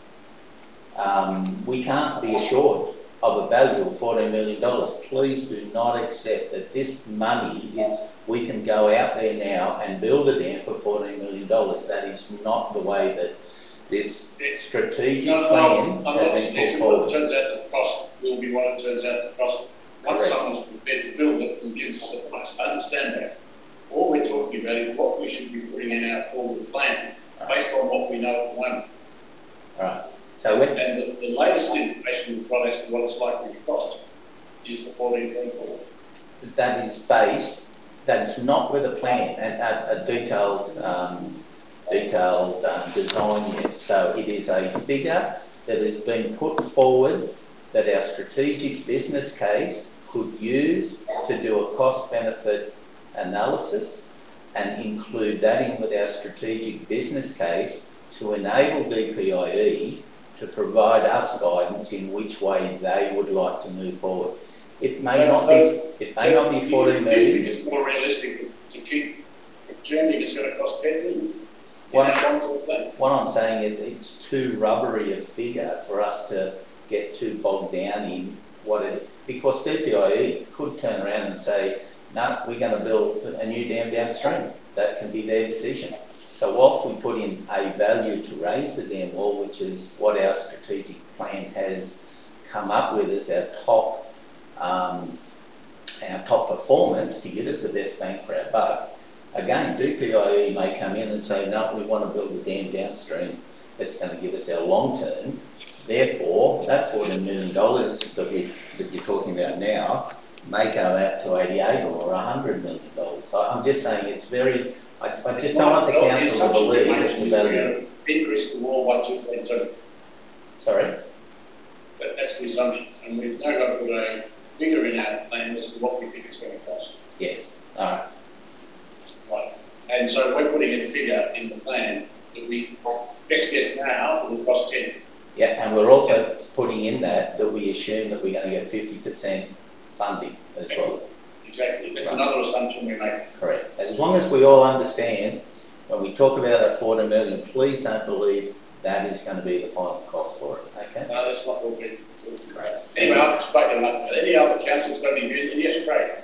um, we can't be assured of a value of fourteen million dollars. Please do not accept that this money is, we can go out there now and build a dam for fourteen million dollars. That is not the way that this strategic no, plan no, I'm has not been put forward. It turns out the cost will be what it turns out the cost. Once Correct. Someone's prepared to build it and gives us a price, I understand that. All we're talking about is what we should be putting in our forward plan based on what we know at the moment. Right. So when, and the, the latest information we've got as to what it's likely to cost is the fourteen point four. That is based, that is not with a plan and a, a detailed um, detailed um, design yet. So it is a figure that has been put forward that our strategic business case could use to do a cost benefit analysis and include that in with our strategic business case to enable D P I E to provide us guidance in which way they would like to move forward. It may not be, it may not be fourteen million. Do you think it's more realistic to keep assuming it's going to cost ten million? What, what I'm saying is it's too rubbery a figure for us to get too bogged down in what it, because D P I E could turn around and say, no, we're going to build a new dam downstream. That can be their decision. So whilst we put in a value to raise the dam wall, which is what our strategic plan has come up with as our top, um, our top performance to give us the best bang for our buck, again, D P I E may come in and say, no, we want to build a dam downstream that's going to give us our long term. Therefore, that fourteen million dollars that, we, that you're talking about now may go out to eighty-eight or one hundred million dollars. So I'm just saying it's very, I, I just don't want the council to believe it's a value. Increase the wall by two point two. Sorry? But that's the assumption. And we've now got to put a figure in our plan as to what we think it's going to cost. Yes. All right. Right. And so we're putting in a figure in the plan that we best guess now will cost ten. Yeah, and we're also putting in that that we assume that we're going to get fifty percent funding as well. Exactly. That's right. Another assumption we make. Correct. As long as we all understand, when we talk about that forty million, please don't believe that is going to be the final cost for it. Okay? No, that's not what we're talking about. Anyway, I've spoken enough about it. Any other councillors got any views? Yes, Craig.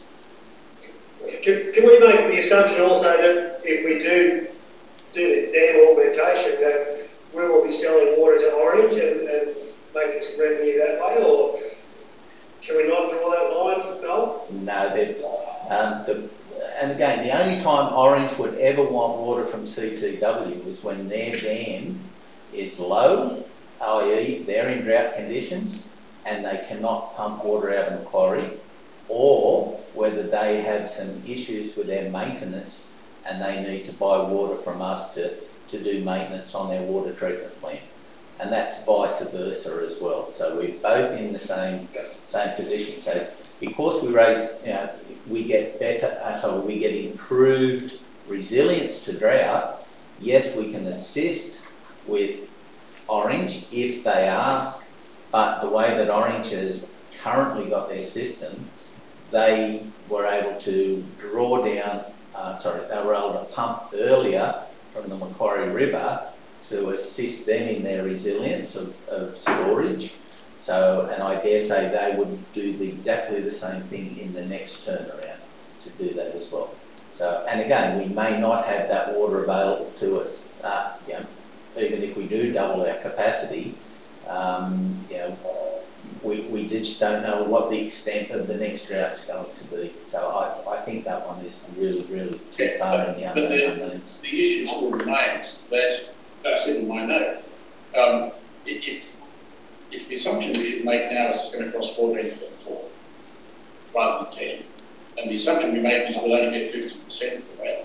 Can, can we make the assumption also that if we do do the dam augmentation, that we will be selling water to Orange and, and making some revenue that way, or can we not draw that line, Noel? No, um, the, and again, the only time Orange would ever want water from C T W is when their dam is low, that is they're in drought conditions and they cannot pump water out of Macquarie, or whether they have some issues with their maintenance and they need to buy water from us to, to do maintenance on their water treatment plant. And that's vice versa as well. So we're both in the same same position. So because we raise, you know, we get better, so we get improved resilience to drought. Yes, we can assist with Orange if they ask But the way that Orange has currently got their system, they were able to draw down, uh, sorry, they were able to pump earlier from the Macquarie River to assist them in their resilience of, of storage. So, and I dare say they would do the, exactly the same thing in the next turnaround to do that as well. So, and again, we may not have that water available to us, uh, you know, even if we do double our capacity, um, you know, we, we just don't know what the extent of the next drought's going to be. So I, I think that one is really, really too Yeah, far but, in the but the, unknowns. the issue still remains that, I said in my note, um, if, if the assumption we should make now is it's going to cost fourteen point four rather than ten, and the assumption we make is we'll only get fifty percent for that,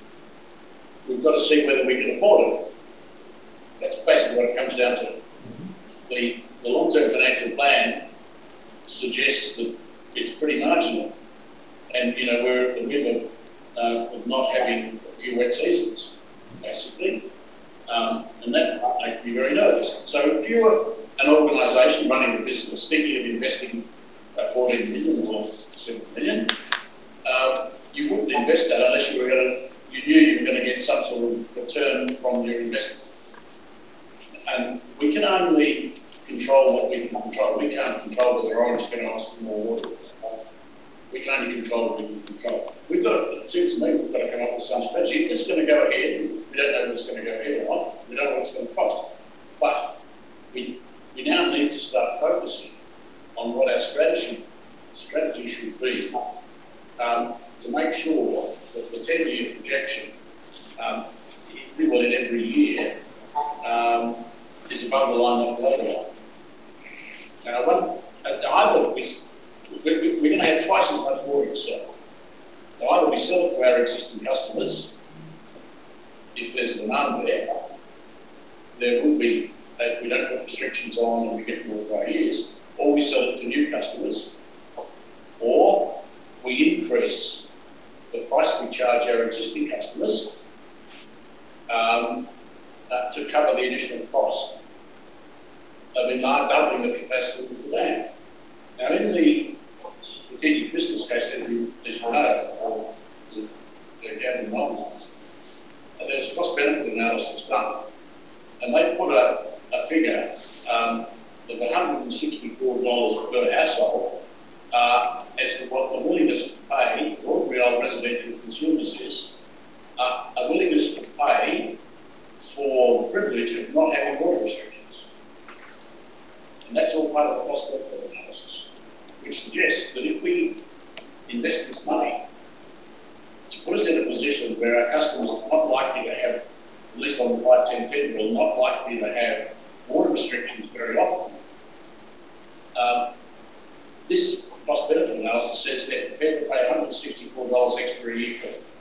we've got to see whether we can afford it. That's basically what it comes down to. The, the long-term financial plan suggests that it's pretty marginal. And, you know, we're at the middle of, uh, of not having a few wet seasons, basically. Um, and that makes me very nervous. So if you were an organisation running a business thinking of investing uh, fourteen million or seven million, uh, you wouldn't invest that unless you were going to, you knew you were going to get some sort of return from your investment. And we can only control what we can control. We can't control whether Orange is going to ask for more water. We can only control what we can control. We've got to, it seems to me, we've got to come up with some strategy. If it's going to go ahead, we don't know if it's going to go ahead or not. We don't know what it's going to cost. But we, we now need to start focusing on what our strategy, strategy should be um, to make sure that the ten-year projection, um, pretty well in every year, um, is above the line, not below the line. Now, one, either we, we, we're going to have twice as much water to sell. Now, either we sell it to our existing customers, if there's a demand there, there will be, if we don't put restrictions on and we get more dry years, or we sell it to new customers, or we increase the price we charge our existing customers um, uh, to cover the additional cost of enlarging, doubling the capacity of the dam. Now, in the strategic business case, as you, as you know, the, the Gavin Moulton, uh, there's a cost-benefit analysis done, and they put a, a figure um, of one hundred sixty-four dollars per household uh, as to what the willingness to pay, ordinary old residential consumers is, uh, a willingness to pay for the privilege of not having water restrictions. And that's all part of the cost-benefit analysis, which suggests that if we invest this money to put us in a position where our customers are not likely to have, at least on the five ten ten rule, not likely to have water restrictions very often, um, this cost-benefit analysis says they're prepared to pay one hundred sixty-four dollars extra a year for it.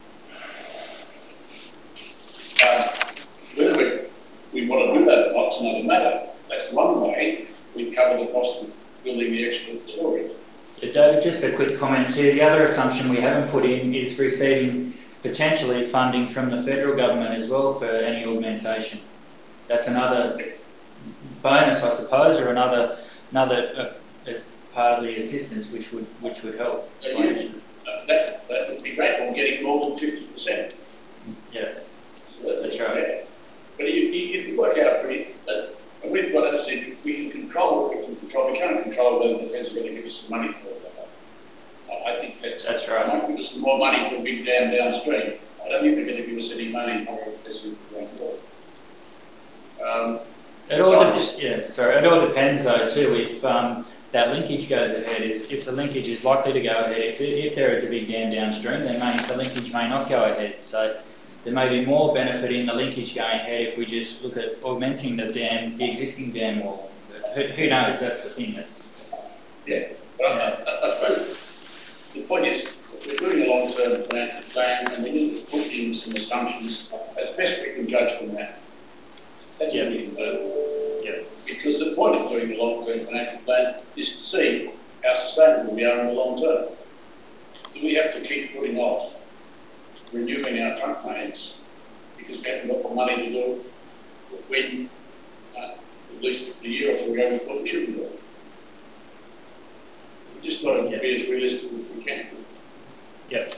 Uh, whether we, we want to do that or not is another matter. That's one way we cover the cost of building the extra storage. Yeah, David, just a quick comment here. The other assumption we haven't put in is receiving potentially funding from the federal government as well for any augmentation. That's another bonus, I suppose, or another another uh, part of the assistance which would which would help. Uh, yeah, uh, that, that would be great on getting more than fifty percent. Yeah, so that, that's right. Yeah. But you, you, you work out pretty, uh, and we've got, as I said, we can control what we can control. We can't control whether the Feds are going to give us some money for it. I think that that's right. They might give us some more money for a big dam downstream. I don't think they're going to give us any money for this going forward. Um, It all so de- just, yeah, sorry. It all depends though too if um, that linkage goes ahead. If, if the linkage is likely to go ahead, if, if there is a big dam downstream, then may, the linkage may not go ahead. So there may be more benefit in the linkage going ahead if we just look at augmenting the dam, the existing dam wall. But who, who knows? That's the thing. That's yeah. But yeah. I, I, I suppose the point is we're doing a long-term financial plan and we need to put in some assumptions as best we can judge them now. That's yeah. what we can do. Yeah. Because the point of doing a long-term financial plan is to see how sustainable we are in the long term. Do we have to keep putting off renewing our trunk mains because we haven't got the money to do it when uh, least for the year or two ago we thought we should be doing. We've just got to Yeah. be as realistic as we can. Yep.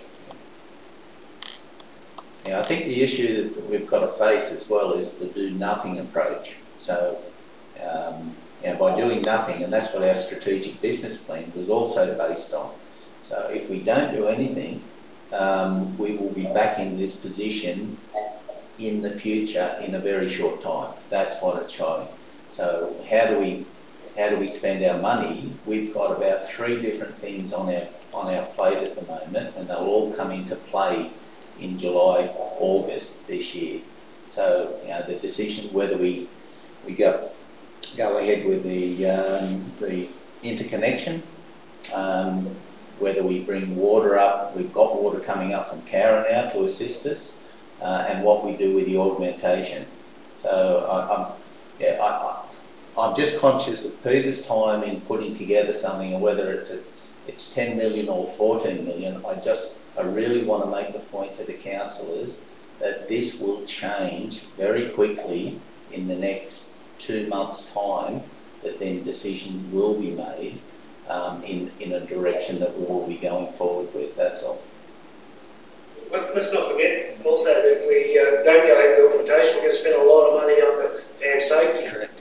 Yeah, I think the issue that we've got to face as well is the do nothing approach. So, um, you know, by doing nothing, and that's what our strategic business plan was also based on. So if we don't do anything, um, we will be back in this position in the future in a very short time. That's what it's showing. So how do we how do we spend our money? We've got about three different things on our on our plate at the moment, and they'll all come into play in July, August this year. So you know, the decision whether we we go go ahead with the um, the interconnection, um, whether we bring water up. We've got water coming up from Cowra now to assist us. Uh, and what we do with the augmentation. So I, I'm, yeah, I, I, I'm just conscious of Peter's time in putting together something, and whether it's a, it's ten million or fourteen million. I just, I really want to make the point to the councillors that this will change very quickly in the next two months' time. That then decisions will be made um, in in a direction that we will be going forward with. That's all. Let's not forget also that if we uh, don't go ahead with the augmentation, we're going to spend a lot of money on the dam safety. Correct.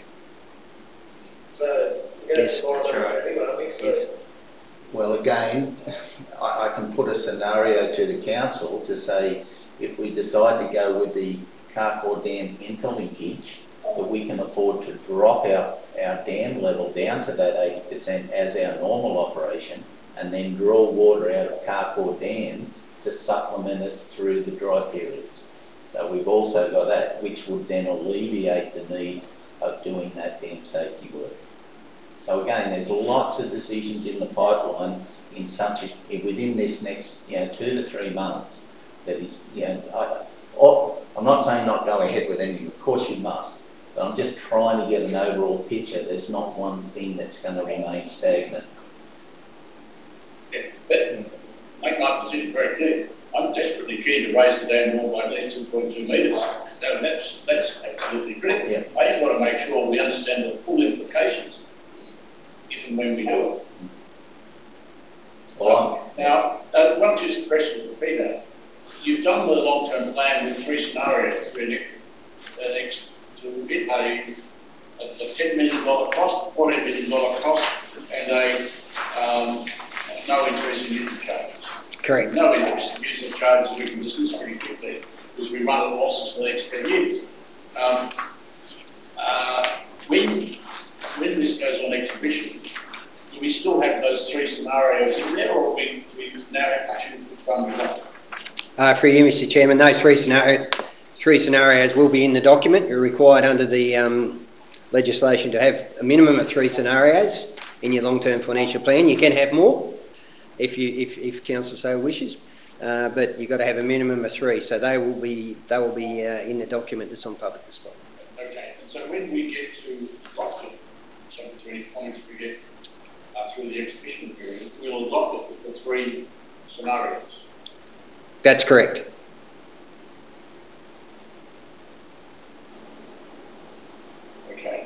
So we're going Yes, to borrow that's money right. anyway, aren't we? So, Yes. Well, again, I, I can put a scenario to the council to say if we decide to go with the Carcoar Dam interlinkage, that we can afford to drop our, our dam level down to that eighty percent as our normal operation, and then draw water out of Carcoar Dam to supplement us through the dry periods. So we've also got that, which would then alleviate the need of doing that dam safety work. So again, there's lots of decisions in the pipeline in such a, within this next, you know, two to three months that is, you know, I, oh, I'm not saying not go ahead with anything, of course you must, but I'm just trying to get an overall picture. There's not one thing that's going to remain stagnant. Yeah, but make my position very clear. I'm desperately keen to raise the dam wall by at least two point two metres. No, that's, that's absolutely critical. Yeah. I just want to make sure we understand the full implications if and when we do it. Well, Now, uh, one just question for Peter. You've done the long-term plan with three scenarios for the next to get a, a, a ten million dollars cost, fourteen million dollars cost, and a um, no increase in user charges. Correct. No increase in user charges we can dismiss pretty quickly because we run at losses for the next ten years. Um, uh, when, when this goes on exhibition, do we still have those three scenarios in there, or we, we now have to choose which one we want? Uh, for you, Mister Chairman, those three, scenario, three scenarios will be in the document. You're required under the um, legislation to have a minimum of three scenarios in your long-term financial plan. You can have more if you if, if council so wishes, uh, but you've got to have a minimum of three. So they will be they will be uh, in the document that's on public display. Okay, and so when we get to adopt it, subject to any comments we get uh, through the exhibition period, we'll adopt it with the three scenarios. That's correct. Okay.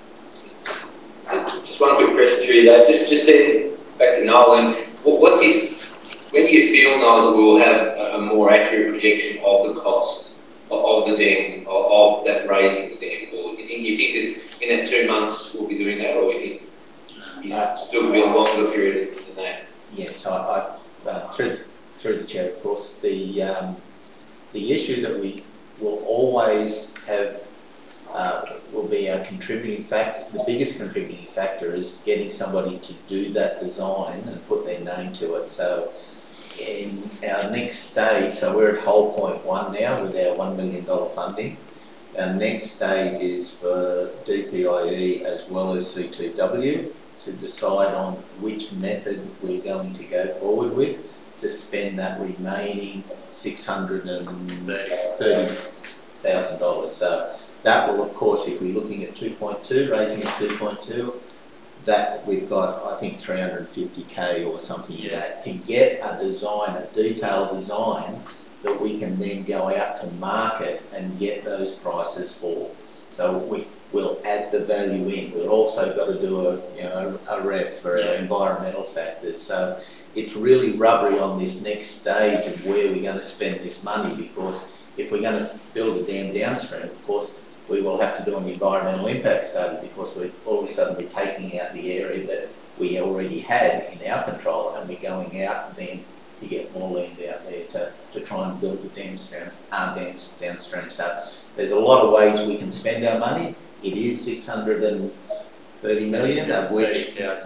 Just one quick question to you, though. Just, just then back to Nolan. What, what's his? When do you feel, Noel, that we will have a, a more accurate projection of the cost of, of the dam, of, of that raising the dam? Or do you think you think that in that two months we'll be doing that, or you think it's still be a longer period than that? yes, I, I uh, through through the chair, of course, the um, the issue that we will always have uh, will be a contributing factor. The biggest contributing factor is getting somebody to do that design and put their name to it. So in our next stage, so we're at whole point one now with our one million dollars funding. Our next stage is for D P I E as well as C two W to decide on which method we're going to go forward with to spend that remaining six hundred thirty thousand dollars. So that will, of course, if we're looking at two point two, raising at two point two, that we've got, I think, three hundred fifty K or something like that to get a design, a detailed design that we can then go out to market and get those prices for. So we, we'll add the value in. We've also got to do a, you know, a, a ref for our environmental factors. So it's really rubbery on this next stage of where we're going to spend this money, because if we're going to build a dam downstream, of course, we will have to do an environmental impact study, because we're all of a sudden we're taking out the area that we already had in our control, and we're going out then to get more land out there to, to try and build the dams down, um, dams downstream. So there's a lot of ways we can spend our money. It is six hundred thirty million, of which yeah,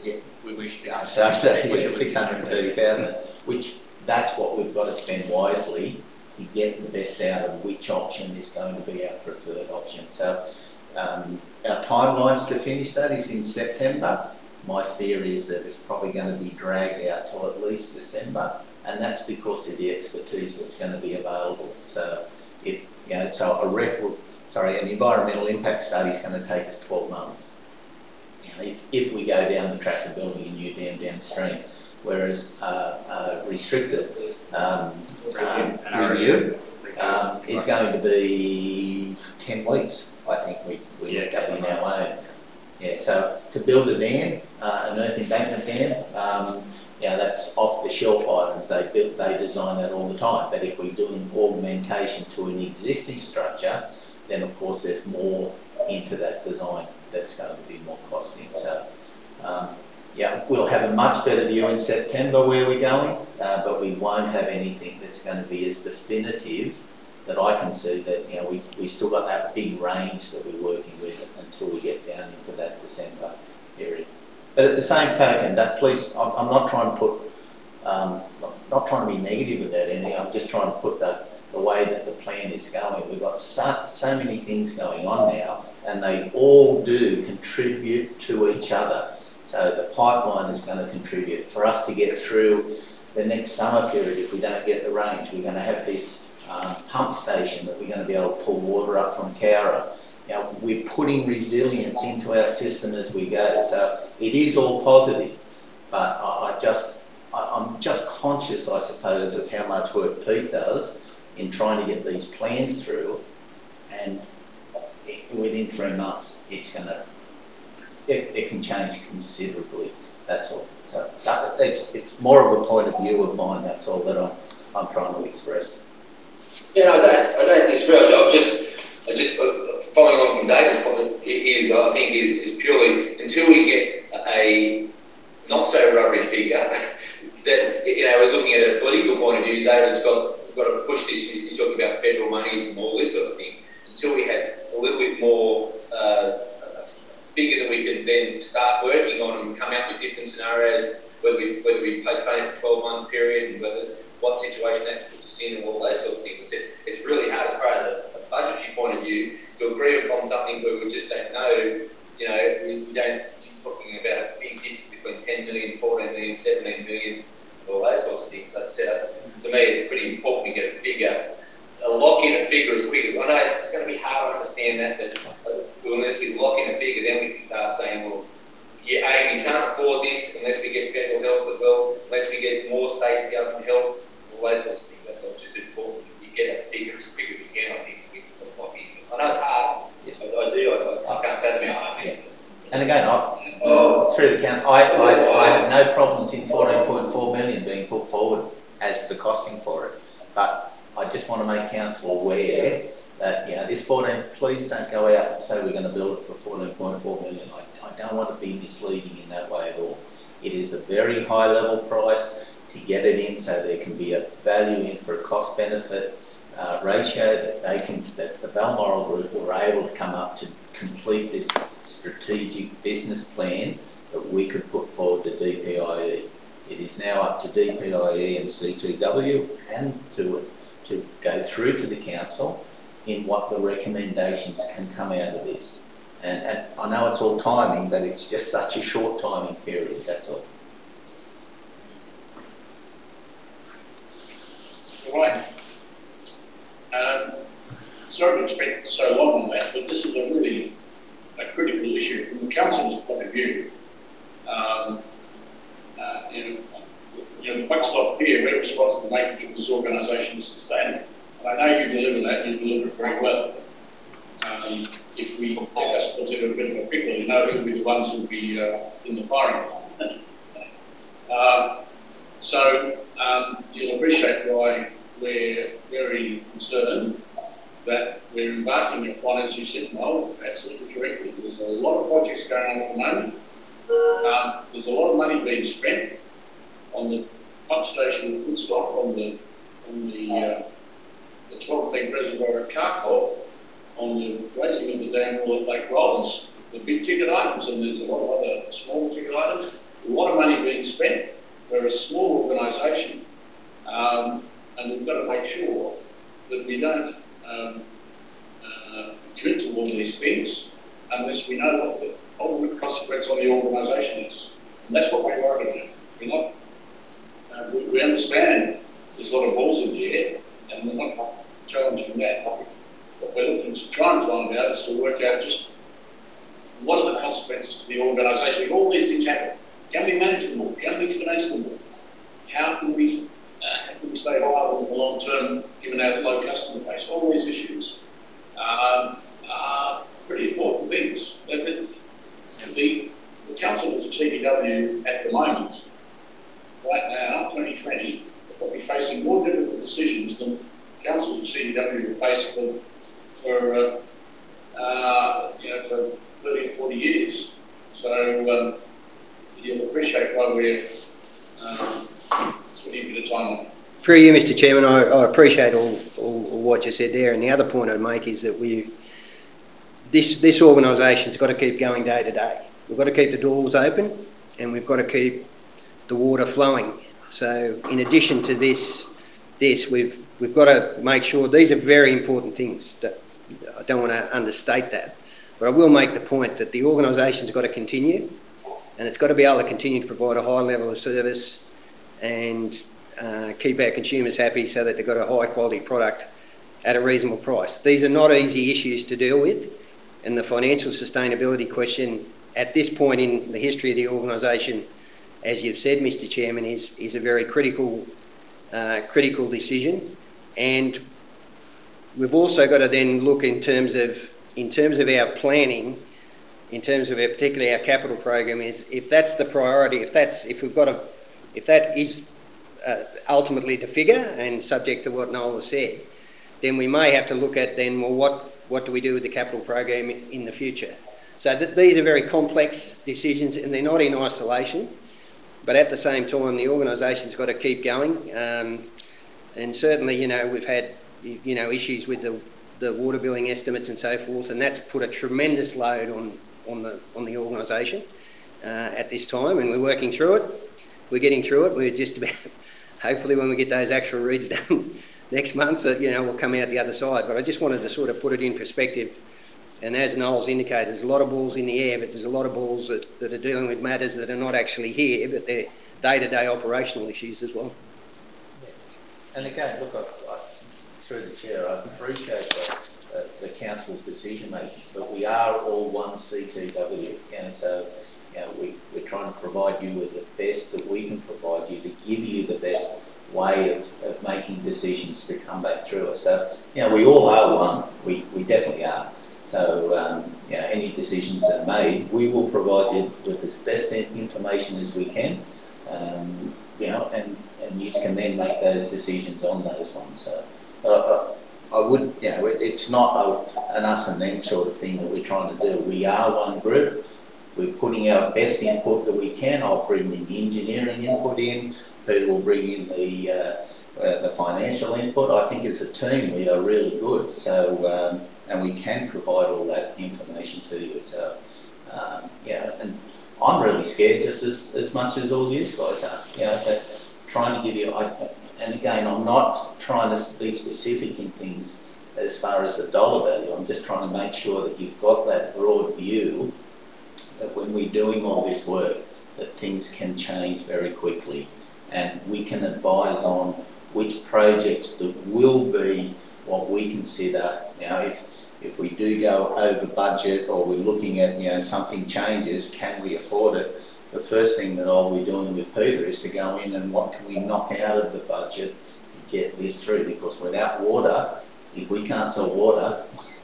we wish yeah, so I say, yeah, six hundred thirty thousand, which that's what we've got to spend wisely to get the best out of which option is going to be our preferred option. So um, our timelines to finish that is in September. My theory is that it's probably going to be dragged out till at least December, and that's because of the expertise that's going to be available. So if, you know, so a ref, sorry, an environmental impact study is going to take us twelve months. You know, if, if we go down the track of building a new dam downstream, whereas uh, uh, restricted um, um, review um, is going to be ten weeks. I think we, we yeah, looked at in our own. Yeah, so to build a dam, uh, an earth embankment dam, um, yeah, that's off the shelf items. They build, they design that all the time. But if we're doing augmentation to an existing structure, then of course there's more into that design that's going to be more costly. So um, yeah, we'll have a much better view in September where we're going, uh, but we won't have anything that's going to be as definitive that I can see that, you know, we we still got that big range that we're working with until we get down into that December period. But at the same token, that please, I'm, I'm not trying to put, um, not, not trying to be negative about anything. I'm just trying to put the the way that the plan is going. We've got so, so many things going on now, and they all do contribute to each other. So the pipeline is going to contribute for us to get through the next summer period. If we don't get the range, we're going to have this Um, pump station that we're going to be able to pull water up from Cowra. You know, we're putting resilience into our system as we go. So it is all positive, but I, I just, I, I'm just conscious, I suppose, of how much work Pete does in trying to get these plans through, and it, within three months, it's going to, it, it can change considerably. That's all. So that, it's, it's more of a point of view of mine. That's all that I'm, I'm trying to express. Yeah, I don't, I don't disagree. I'm just, I just uh, following on from David's point is, I think, is, is purely until we get a not so rubbery figure. That, you know, we're looking at a political point of view. David's got got to push this. He's, he's talking about federal monies and all this sort of thing. Until we have a little bit more uh, a figure that we can then start working on and come out with different scenarios, whether we whether we postpone it for twelve month period and whether what situation that puts us in and all those sorts of things. It's, it's really hard as far as a, a budgetary point of view to agree upon something where we just don't know. You know, we, we don't. You're talking about a big difference between ten million, fourteen million, seventeen million, all those sorts of things. So it's, uh, to me, it's pretty important to get a figure, a lock in a figure as quick as. I know it's, it's going to be hard to understand that, but uh, unless we lock in a figure, then we can start saying, well, yeah, A, we can't afford this unless we get federal help as well, unless we get more state government help, all those sorts of things. That's all just important. You get a figure as quick as we can, I think, we can sort of lock in. I know it's hard. Yes. I, I do. I, I can't fathom how hard it is. And again, I, oh. through the count, I, I, I have no problems in fourteen point four million being put forward as the costing for it. But I just want to make council aware that, you know, this fourteen, please don't go out and say we're going to build it for fourteen point four million. I, I don't want to be misleading in that way at all. It is a very high level price to get it in, so there can be a value in for a cost benefit uh, ratio that they can, that the Balmoral Group were able to come up to complete this strategic business plan that we could put forward to D P I E. It is now up to D P I E and C T W and to, to go through to the council in what the recommendations can come out of this. And, and I know it's all timing, but it's just such a short timing period, that's all. Right. Um, sorry to spend so long on that, but this is a really a critical issue from the council's point of view. Um, uh, you know, you know, Buckslot here, we're responsible for making sure this organisation is sustainable. And I know you deliver that, you deliver it very well. Um, if we get ourselves into a bit of a pickle, you know who'll be the ones who'll be uh, in the firing line. uh, so um, you'll appreciate why we're very concerned that we're embarking upon, as you said, Noel, absolutely correctly. There's a lot of projects going on at the moment. Um, there's a lot of money being spent on the pump station at Woodstock, on the on the, uh, the twelve bank reservoir at Carcoll, on the raising of the dam wall at Lake Rollins, the big ticket items, and there's a lot of other small ticket items. A lot of money being spent. We're a small organisation, um, and we've got to make sure that we don't um, uh, commit to all these things unless we know what the ultimate consequence on the organisation is. And that's what we're worried about. We're not, uh, we, we understand there's a lot of balls in the air, and we're not challenging that. What we're looking to try and find out is to work out just what are the consequences to the organisation if all these things happen. Can we manage them all? Can we finance them all? How can we, uh, how can we stay viable in the long term given our low customer base? All these issues um, are pretty important things. The, the, the council of C D W at the moment, right now, twenty twenty, are probably facing more difficult decisions than councils of C D W were facing for, uh, uh, you know, for thirty or forty years. So um, you'll appreciate why we're um, spending a bit of time on it. Through you, Mister Chairman, I, I appreciate all, all, all what you said there, and the other point I'd make is that we, this, this organisation's got to keep going day to day. We've got to keep the doors open, and we've got to keep the water flowing. So in addition to this, this we've, we've got to make sure these are very important things. That, I don't want to understate that, but I will make the point that the organisation's got to continue, and it's got to be able to continue to provide a high level of service and uh, keep our consumers happy so that they've got a high quality product at a reasonable price. These are not easy issues to deal with, and the financial sustainability question at this point in the history of the organisation, as you've said, Mister Chairman, is, is a very critical, uh, critical decision. And we've also got to then look in terms of, in terms of our planning, in terms of our, particularly our capital program, is if that's the priority, if that's, if we've got a, if that is uh, ultimately the figure and subject to what Noel has said, then we may have to look at then, well, what, what do we do with the capital program in, in the future? So th these are very complex decisions, and they're not in isolation, but at the same time, the organisation's got to keep going. Um, and certainly, you know, we've had, you know, issues with the, the water billing estimates and so forth, and that's put a tremendous load on, on the, on the organisation uh, at this time, and we're working through it. We're getting through it. We're just about, hopefully when we get those actual reads done next month, that, you know, we'll come out the other side. But I just wanted to sort of put it in perspective. And as Noel's indicated, there's a lot of balls in the air, but there's a lot of balls that, that are dealing with matters that are not actually here, but they're day-to-day operational issues as well. Yeah. And again, look, I, I, through the chair, I appreciate the, uh, the council's decision making, but we are all one C T W, and so, you know, we, we're trying to provide you with the best that we can provide you to give you the best way of, of making decisions to come back through it. So, you know, we all are one. We, we definitely are. So, um, you know, any decisions that are made, we will provide you with as best information as we can, um, you know, and, and you can then make those decisions on those ones. So, uh, I would, you know, it, it's not a, an us and them sort of thing that we're trying to do. We are one group. We're putting our best input that we can. I'll bring in the engineering input in. Peter will bring in the uh, uh, the financial input. I think as a team we are really good. So, um, and we can provide all that information to you. So, um, yeah, and I'm really scared just as, as much as all you guys are. You know, but trying to give you, I, and again, I'm not trying to be specific in things as far as the dollar value. I'm just trying to make sure that you've got that broad view that when we're doing all this work, that things can change very quickly, and we can advise on which projects that will be what we consider, you know, if, if we do go over budget or we're looking at, you know, something changes, can we afford it? The first thing that I'll be doing with Peter is to go in and what can we knock out of the budget to get this through, because without water, if we can't sell water,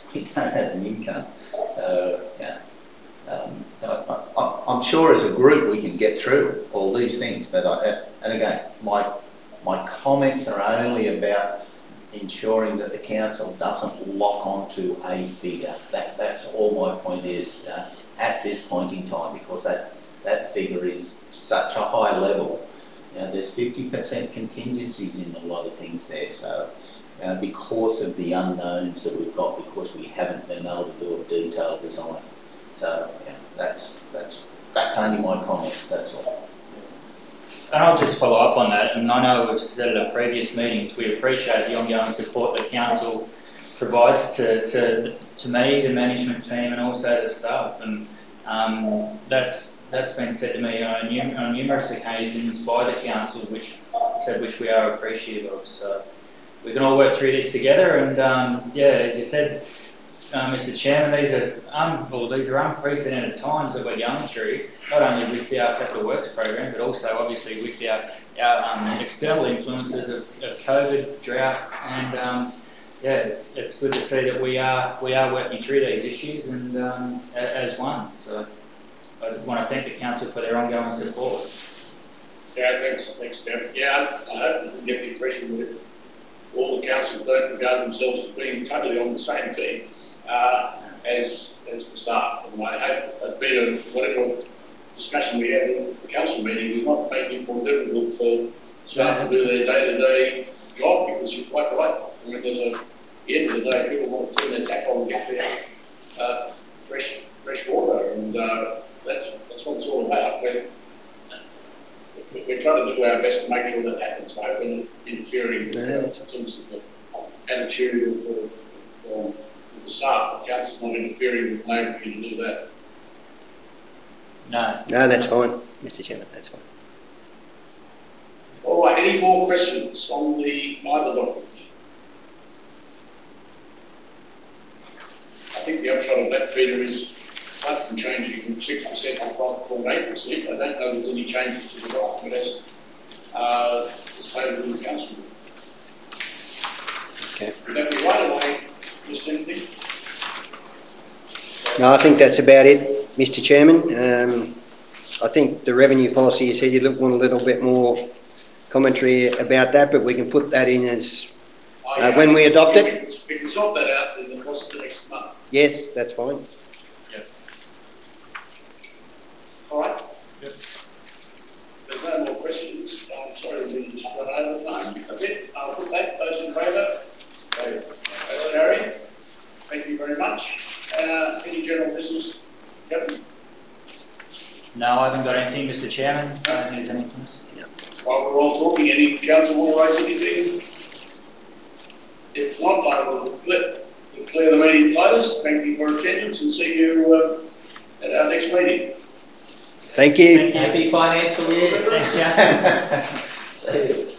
we don't have an income. So, yeah. Um, so I, I, I'm sure as a group we can get through all these things, but I, and again, my my comments are only about ensuring that the council doesn't lock onto a figure. That that's all my point is uh, at this point in time, because that that figure is such a high level. You know, there's fifty percent contingencies in a lot of things there. So. Uh, because of the unknowns that we've got, because we haven't been able to do a detailed design. So yeah, that's that's that's only my comments. That's all. And I'll just follow up on that. And I know we've said at previous meetings we appreciate the ongoing support that council provides to to, to me, the management team, and also the staff. And um, that's that's been said to me on, num on numerous occasions by the council, which said which we are appreciative of. So we can all work through this together. And um, yeah, as you said, Uh, Mister Chairman, these are um, well, these are unprecedented times that we're going through, not only with our Capital Works program, but also obviously with our, our um, external influences of, of COVID, drought, and um, yeah, it's, it's good to see that we are we are working through these issues and um, as one. So I want to thank the council for their ongoing support. Yeah, thanks, thanks, Jeff. Yeah, I hope you can get the impression that all the councils don't regard themselves as being totally on the same team. Uh, as as the staff, and I hope it's been a whatever discussion we had in the council meeting, we're not making it more difficult for staff to do their day-to-day job, because you're quite right. I mean, there's a, at the end of the day, people want to turn their tap on and get their uh, fresh fresh water, and uh, that's that's what it's all about. We're, we're trying to do our best to make sure that happens. I hope we're not interfering uh, in terms of the attitude of the, of the staff. The council's not interfering with my ability to do that. No. No, that's fine, Mister Chairman, that's fine. All right, any more questions on the either document? I think the upshot of that, Peter, is apart from changing from six percent to five point eight percent, I don't know if there's any changes to the document as uh, displayed in the council. Okay. Would that be right, or I missed anything? No, I think that's about it, Mister Chairman. Um, I think the revenue policy, you said you want a little bit more commentary about that, but we can put that in as Oh, uh, yeah, when we adopt we it. can, we can sort that out in the course of the next month. Yes, that's fine. Yep. All right. Yep. There's no more questions. I'm sorry we just run over time a bit. I'll put that. Those in favour? That's carried. Thank you very much. Uh, any general business? Yep. No, I haven't got anything, Mister Chairman. I don't think there's anything. While we're all talking, any council want to raise anything? If not, I will declare the meeting closed. Thank you for attendance and see you uh, at our next meeting. Thank you. Thank you. Happy financial year. Thanks, John.